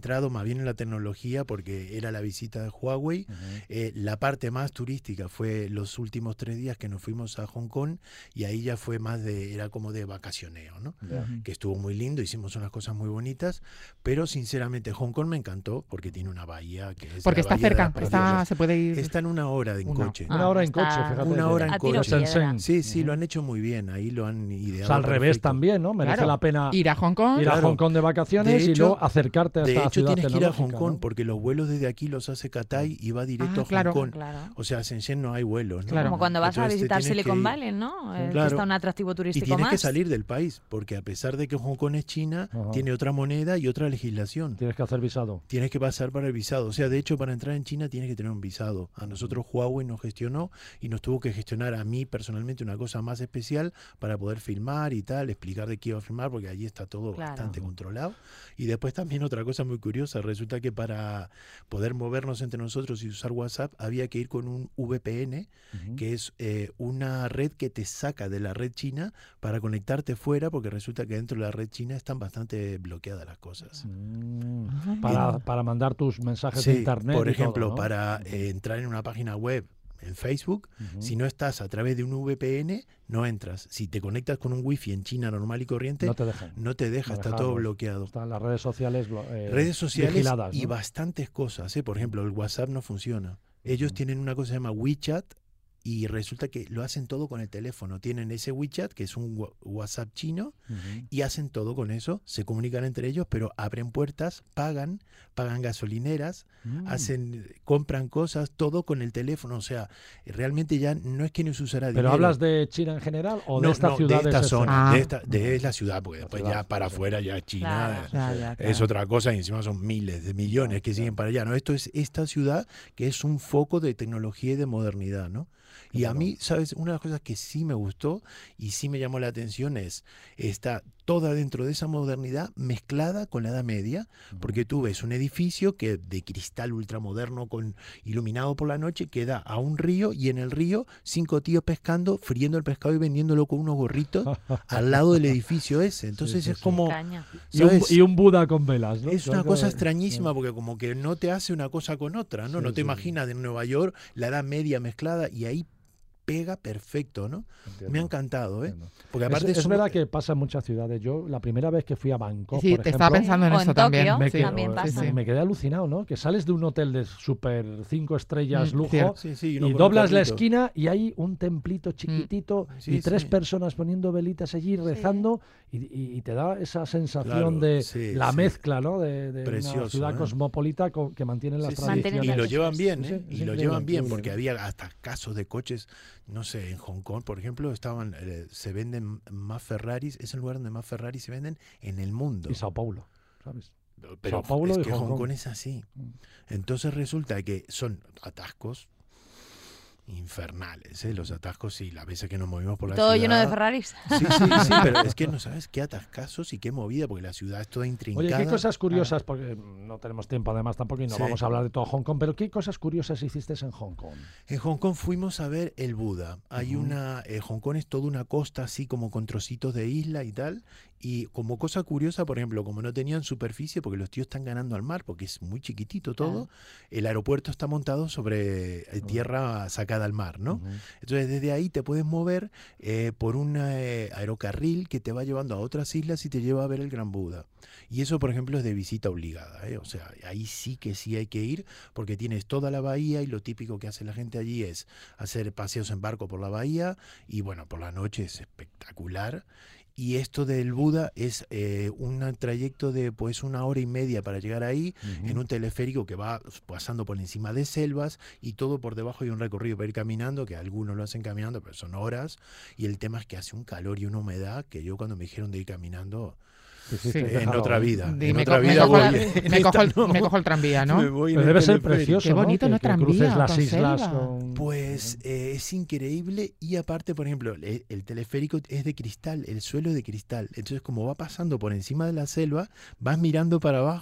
centrado más bien en la tecnología porque era la visita de Huawei. Uh-huh. Eh, la parte más turística fue los últimos tres días que nos fuimos a Hong Kong y ahí ya fue más de, era como de vacacioneo, ¿no? Yeah. Que estuvo muy lindo, hicimos unas cosas muy bonitas, pero sinceramente Hong Kong me encantó porque tiene una bahía que es Porque la está bahía de cerca, las Preciosa. está, se puede ir. Está en una hora en Una. coche. Una Ah, hora en está coche, fíjate. Una hora en a tiro coche. piedra. Shenzhen. Sí, sí, Ujú. lo han hecho muy bien, ahí lo han O ideado. sea, al revés perfecto. también, ¿no? Merece Claro. la pena Ir a Hong Kong. ir a Claro. Hong Kong de vacaciones De y hecho- luego acercarte a De esta hecho, ciudad tienes que ir a Hong tecnológica, Kong ¿no? porque los vuelos desde aquí los hace Cathay y va directo Ah, a Hong claro. Kong. Claro. O sea, a Shenzhen no hay vuelos, ¿no? Claro. Como cuando vas a Entonces te visitar tienes que Silicon ir. Valley, ¿no? Eh, que Claro. está un atractivo Y turístico tienes más. que salir del país, porque a pesar de que Hong Kong es China, Ajá. tiene otra moneda y otra legislación. Tienes que hacer visado. Tienes que pasar para el visado. O sea, de hecho, para entrar en China tienes que tener un visado. A nosotros Huawei nos gestionó y nos tuvo que gestionar a mí personalmente una cosa más especial para poder filmar y tal, explicar de qué iba a filmar, porque allí está todo Claro. bastante controlado. Y después también otra cosa muy curiosa, resulta que para poder movernos entre nosotros y usar WhatsApp había que ir con un V P N, Ujú. que es eh, una red que te saca de la red china para conectarte fuera, porque resulta que dentro de la red china están bastante bloqueadas las cosas. Mm. Ajá. Para, para mandar tus mensajes Sí, de internet. por y ejemplo, todo, ¿no? para eh, entrar en una página web en Facebook, Ujú. si no estás a través de un V P N, no entras. Si te conectas con un wifi en China normal y corriente, no no te dejan. te, deja, no está dejarlos. todo bloqueado. Están las redes sociales blo- eh, Redes sociales vigiladas, y ¿no? bastantes cosas. ¿eh? Por ejemplo, el WhatsApp no funciona. Ellos Ujú. tienen una cosa que se llama WeChat y resulta que lo hacen todo con el teléfono. Tienen ese WeChat, que es un wa- WhatsApp chino, Ujú. y hacen todo con eso. Se comunican entre ellos, pero abren puertas, pagan, pagan gasolineras, Mm. hacen, compran cosas, todo con el teléfono. O sea, realmente ya no es que nos usará ¿Pero dinero. hablas de China en general o de No, esta no, ciudad? de esta ese zona, Ah. de, esta, de la ciudad, porque La después ciudad, ya para sí. afuera ya China Claro. Ya, ya, es claro. otra cosa y encima son miles de millones que Claro. siguen para allá. No, esto es esta ciudad que es un foco de tecnología y de modernidad, ¿no? Qué Y a bueno. mí, ¿sabes? Una de las cosas que sí me gustó y sí me llamó la atención es, está toda dentro de esa modernidad mezclada con la Edad Media, porque tú ves un edificio que de cristal ultramoderno, con, iluminado por la noche, que da a un río y en el río cinco tíos pescando, friendo el pescado y vendiéndolo con unos gorritos al lado del edificio ese. Entonces sí, es sí. como... Caña. Y un, ¿sabes? y un Buda con velas, ¿no? Es una Creo que- cosa extrañísima porque como que no te hace una cosa con otra, ¿no? Sí, no te sí. imaginas en Nueva York la Edad Media mezclada y ahí pega perfecto, ¿no? Entiendo, Me ha encantado, ¿eh? entiendo. Porque Es, aparte es son- verdad que pasa en muchas ciudades. Yo la primera vez que fui a Bangkok, Sí, por te ejemplo, estaba pensando en O en eso también. Tokio me, Sí. quedo- también pasa. sí. me quedé alucinado, ¿no? Que sales de un hotel de super cinco estrellas Mm, lujo cierto. Sí, sí, y uno con un doblas la carrito. esquina y hay un templito chiquitito Sí, y tres sí. personas poniendo velitas allí rezando y, y- y te da esa sensación Claro, de sí, la sí. mezcla, ¿no? De, de una Precioso, ciudad ¿eh? cosmopolita co- que mantiene las Sí, sí. tradiciones. Y lo Mantienen llevan bien, Sí, ¿eh? sí, Y es lo increíble, llevan bien, increíble. porque había hasta casos de coches, no sé, en Hong Kong, por ejemplo, estaban, eh, se venden más Ferraris, es el lugar donde más Ferraris se venden en el mundo. Y Sao Paulo, ¿sabes? Pero Sao Paulo es y que Hong Hong Kong. Kong es así. Mm. Entonces resulta que son atascos infernales, ¿eh? Los atascos y las veces que nos movimos por la Todo ciudad. lleno de Ferraris. Sí, sí, sí, pero es que no sabes qué atascazos y qué movida, porque la ciudad es toda intrincada. Oye, ¿qué cosas curiosas? Porque no tenemos tiempo además tampoco y no Sí. vamos a hablar de todo Hong Kong, pero ¿qué cosas curiosas hiciste en Hong Kong? En Hong Kong fuimos a ver el Buda. Hay Ujú. una, eh, Hong Kong es toda una costa así como con trocitos de isla y tal. Y como cosa curiosa, por ejemplo, como no tenían superficie, porque los tíos están ganando al mar, porque es muy chiquitito todo, el aeropuerto está montado sobre eh, tierra sacada al mar, ¿no? Ujú. Entonces desde ahí te puedes mover eh, por un eh, aerocarril que te va llevando a otras islas y te lleva a ver el Gran Buda. Y eso, por ejemplo, es de visita obligada, ¿eh? O sea, ahí sí que sí hay que ir porque tienes toda la bahía y lo típico que hace la gente allí es hacer paseos en barco por la bahía y bueno, por la noche es espectacular. Y esto del Buda es eh, un trayecto de pues una hora y media para llegar ahí Ujú. en un teleférico que va pasando por encima de selvas y todo por debajo hay un recorrido para ir caminando, que algunos lo hacen caminando, pero son horas. Y el tema es que hace un calor y una humedad que yo cuando me dijeron de ir caminando, Hiciste Sí. dejar en otra ahí. vida, Di, en me, otra co- me vida cojo la- voy. me cojo el, Esta no. me cojo el tranvía, ¿no? Me voy en Pero el debe ser teleférico. precioso, Qué bonito, ¿no? ¿no? Que, que Tranvía cruces las con islas selva. con... Pues eh, es increíble y aparte, por ejemplo, el, el teleférico es de cristal, el suelo es de cristal. Entonces, como va pasando por encima de la selva, vas mirando para abajo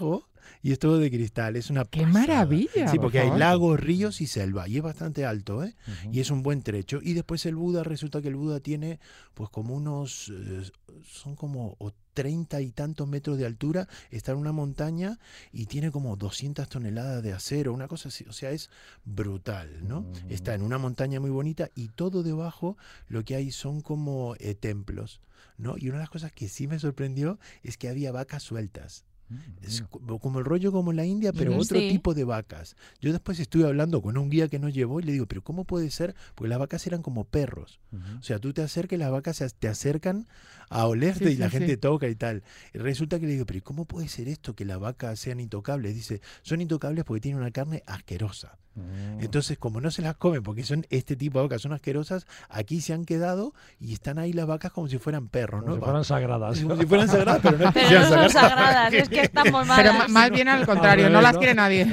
y es todo de cristal. Es una ¡Qué pasada. maravilla! Sí, por porque hay favor. lagos, ríos y selva, y es bastante alto, ¿eh? Ujú. Y es un buen trecho. Y después el Buda, resulta que el Buda tiene pues como unos, eh, son como o treinta y tantos metros de altura, está en una montaña y tiene como doscientas toneladas de acero, una cosa así, o sea, es brutal, ¿no? Mm. Está en una montaña muy bonita y todo debajo lo que hay son como eh, templos, ¿no? Y una de las cosas que sí me sorprendió es que había vacas sueltas. Es co- como el rollo como en la India, pero Ujú, otro sí. tipo de vacas. Yo después estuve hablando con un guía que nos llevó y le digo, pero ¿cómo puede ser? Porque las vacas eran como perros. Ujú. O sea, tú te acercas y las vacas se- te acercan a olerte Sí, y la sí, gente sí. toca y tal. Y resulta que le digo, pero ¿cómo puede ser esto que las vacas sean intocables? Dice, son intocables porque tienen una carne asquerosa. Mm. Entonces, como no se las comen porque son este tipo de vacas, son asquerosas, aquí se han quedado y están ahí las vacas como si fueran perros, Como ¿no? si fueran sagradas. Como si fueran sagradas, pero no es que Pero sean no son sagradas. sagradas, es que estamos Pero malas. ma- más bien al contrario, no revés, las ¿no? quiere nadie.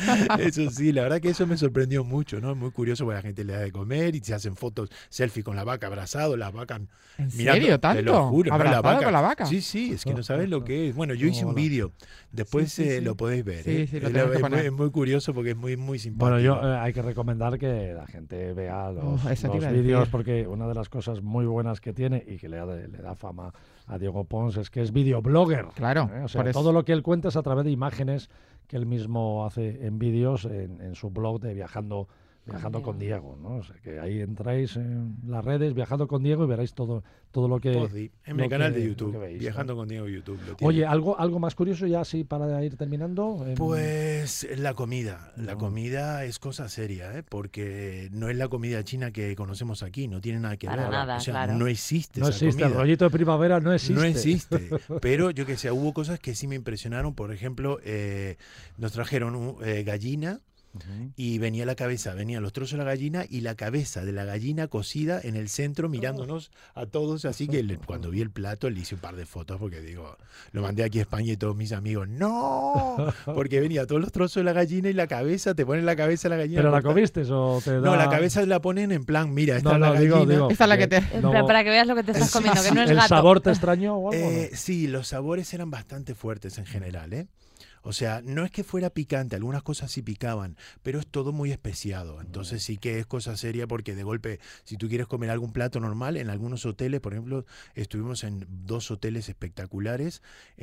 Eso sí, la verdad que eso me sorprendió mucho, ¿no? Muy curioso porque la gente le da de comer y se hacen fotos, selfie con la vaca abrazado, las vacas ¿En mirando, serio? te ¿Tanto? lo juro, ¿no? ¿Abrazado La vaca. con la vaca? Sí, sí, es que no sabes lo que es. Bueno, yo hice un Hola. vídeo, después Sí, sí, eh, sí. lo podéis ver. Sí, ¿eh? sí, lo Es tenemos que es muy, poner. es muy curioso porque es muy, muy simpático. Bueno, yo eh, hay que recomendar que la gente vea los, Uf, eso te los iba a vídeos decir. porque una de las cosas muy buenas que tiene y que le da, le da fama a Diego Pons es que es videoblogger. Claro, ¿eh? O sea, por eso. todo lo que él cuenta es a través de imágenes que él mismo hace en vídeos en, en su blog de Viajando Viajando con Diego, ¿no? O sea, que ahí entráis en las redes Viajando con Diego y veréis todo todo lo que Poddi, en mi lo canal que- de lo YouTube, que veis, Viajando ¿no? con Diego YouTube. lo tiene. Oye, algo algo más curioso ya así para ir terminando. Em, Pues la comida, la No. comida es cosa seria, ¿eh? Porque no es la comida china que conocemos aquí, no tiene nada que Para ver. nada, o sea, claro. no existe no esa existe, el comida. rollito de primavera no existe. No existe. Pero yo que sé, hubo cosas que sí me impresionaron. Por ejemplo, eh, nos trajeron un, eh, gallina Ujú. y venía la cabeza, venían los trozos de la gallina y la cabeza de la gallina cocida en el centro mirándonos a todos. Así que le- cuando vi el plato le hice un par de fotos porque digo, lo mandé aquí a España y todos mis amigos, ¡no! Porque venía todos los trozos de la gallina y la cabeza, te ponen la cabeza de la gallina. ¿Pero la cortada. comiste o te da...? No, la cabeza la ponen en plan, mira, esta No, es la no, digo, gallina. digo, Esta es la que te- En plan, para que veas lo que te estás Sí, comiendo, que sí, no es ¿El gato. sabor te extrañó o algo? Eh, sí, los sabores eran bastante fuertes en general, ¿eh? O sea, no es que fuera picante, algunas cosas sí picaban, pero es todo muy especiado. Entonces sí que es cosa seria porque de golpe, si tú quieres comer algún plato normal, en algunos hoteles, por ejemplo, estuvimos en dos hoteles espectaculares.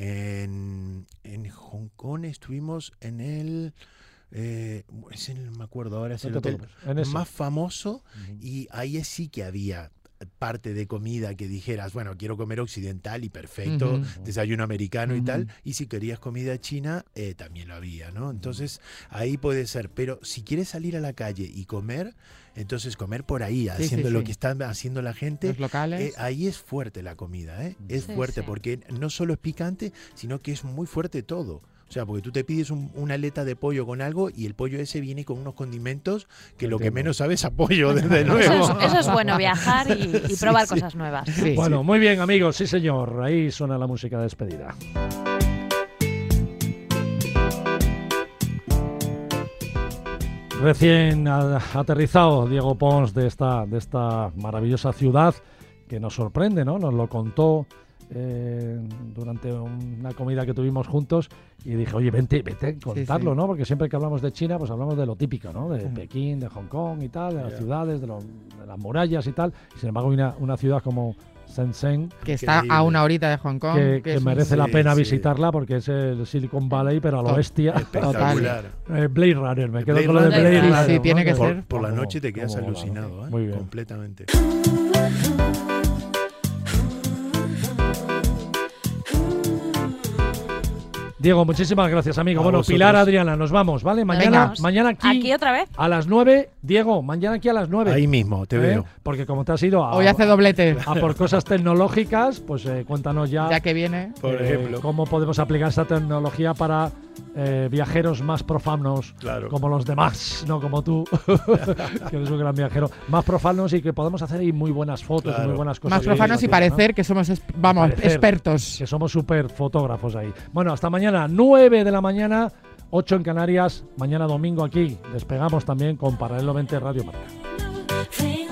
En, en Hong Kong estuvimos en el... Eh, es el- no me acuerdo ahora, es No el te hotel preocupes, en ese. más famoso Ujú. y ahí sí que había parte de comida que dijeras, bueno, quiero comer occidental y perfecto, Ujú. desayuno americano y tal, Ujú. y si querías comida china, eh, también lo había, ¿no? Entonces, ahí puede ser, pero si quieres salir a la calle y comer, entonces comer por ahí, Sí, haciendo sí, lo sí. que está haciendo la gente, Los locales. eh, ahí es fuerte la comida, ¿eh? Es Sí, fuerte sí. porque no solo es picante, sino que es muy fuerte todo. O sea, porque tú te pides un- una aleta de pollo con algo y el pollo ese viene con unos condimentos que lo que Entiendo. menos sabes a pollo, desde Eso luego. es, eso es bueno, viajar y, y Sí, probar sí. cosas nuevas. Sí. Bueno, muy bien, amigos, sí, señor. Ahí suena la música de despedida. Recién a- aterrizado Diego Pons de esta, de esta maravillosa ciudad que nos sorprende, ¿no? Nos lo contó eh, durante una comida que tuvimos juntos y dije, oye, vente, vete a contarlo, sí. ¿no? Porque siempre que hablamos de China, pues hablamos de lo típico, ¿no? De Mm. Pekín, de Hong Kong y tal, de las Ya. ciudades, de, lo- de las murallas y tal. Sin embargo, hay una, una ciudad como Shenzhen Que está a Increíble. una horita de Hong Kong. que, que es un- merece la Sí, pena sí. visitarla porque es el Silicon Valley, pero a lo To- bestia. Espectacular. Eh, Blade Runner, me quedo Blade con lo de Runner. Blade Sí, Runner. sí, ¿no? tiene que Como- ser. Por la como- noche te quedas como mola, ¿no? alucinado, ¿eh? Muy bien. Completamente. Diego, muchísimas gracias, amigo. A Bueno, vosotros. Pilar, Adriana, nos vamos, ¿vale? Mañana, vamos. mañana aquí, ¿Aquí otra vez? a las nueve. Diego, mañana aquí a las nueve. Ahí mismo, te ¿eh? veo. Porque como te has ido a, Hoy hace doblete. a por cosas tecnológicas, pues eh, cuéntanos ya, Ya que viene. Por eh, ejemplo. cómo podemos aplicar esta tecnología para eh, viajeros más profanos, Claro. como los demás, no como tú, que eres un gran viajero, más profanos y que podemos hacer ahí muy buenas fotos, y Claro. muy buenas cosas. Más profanos y ¿no? parecer que somos, es- vamos, Parecer. expertos. Que somos súper fotógrafos ahí. Bueno, hasta mañana, nueve de la mañana, ocho en Canarias. Mañana domingo aquí despegamos también con Paralelo veinte Radio Marca. Thing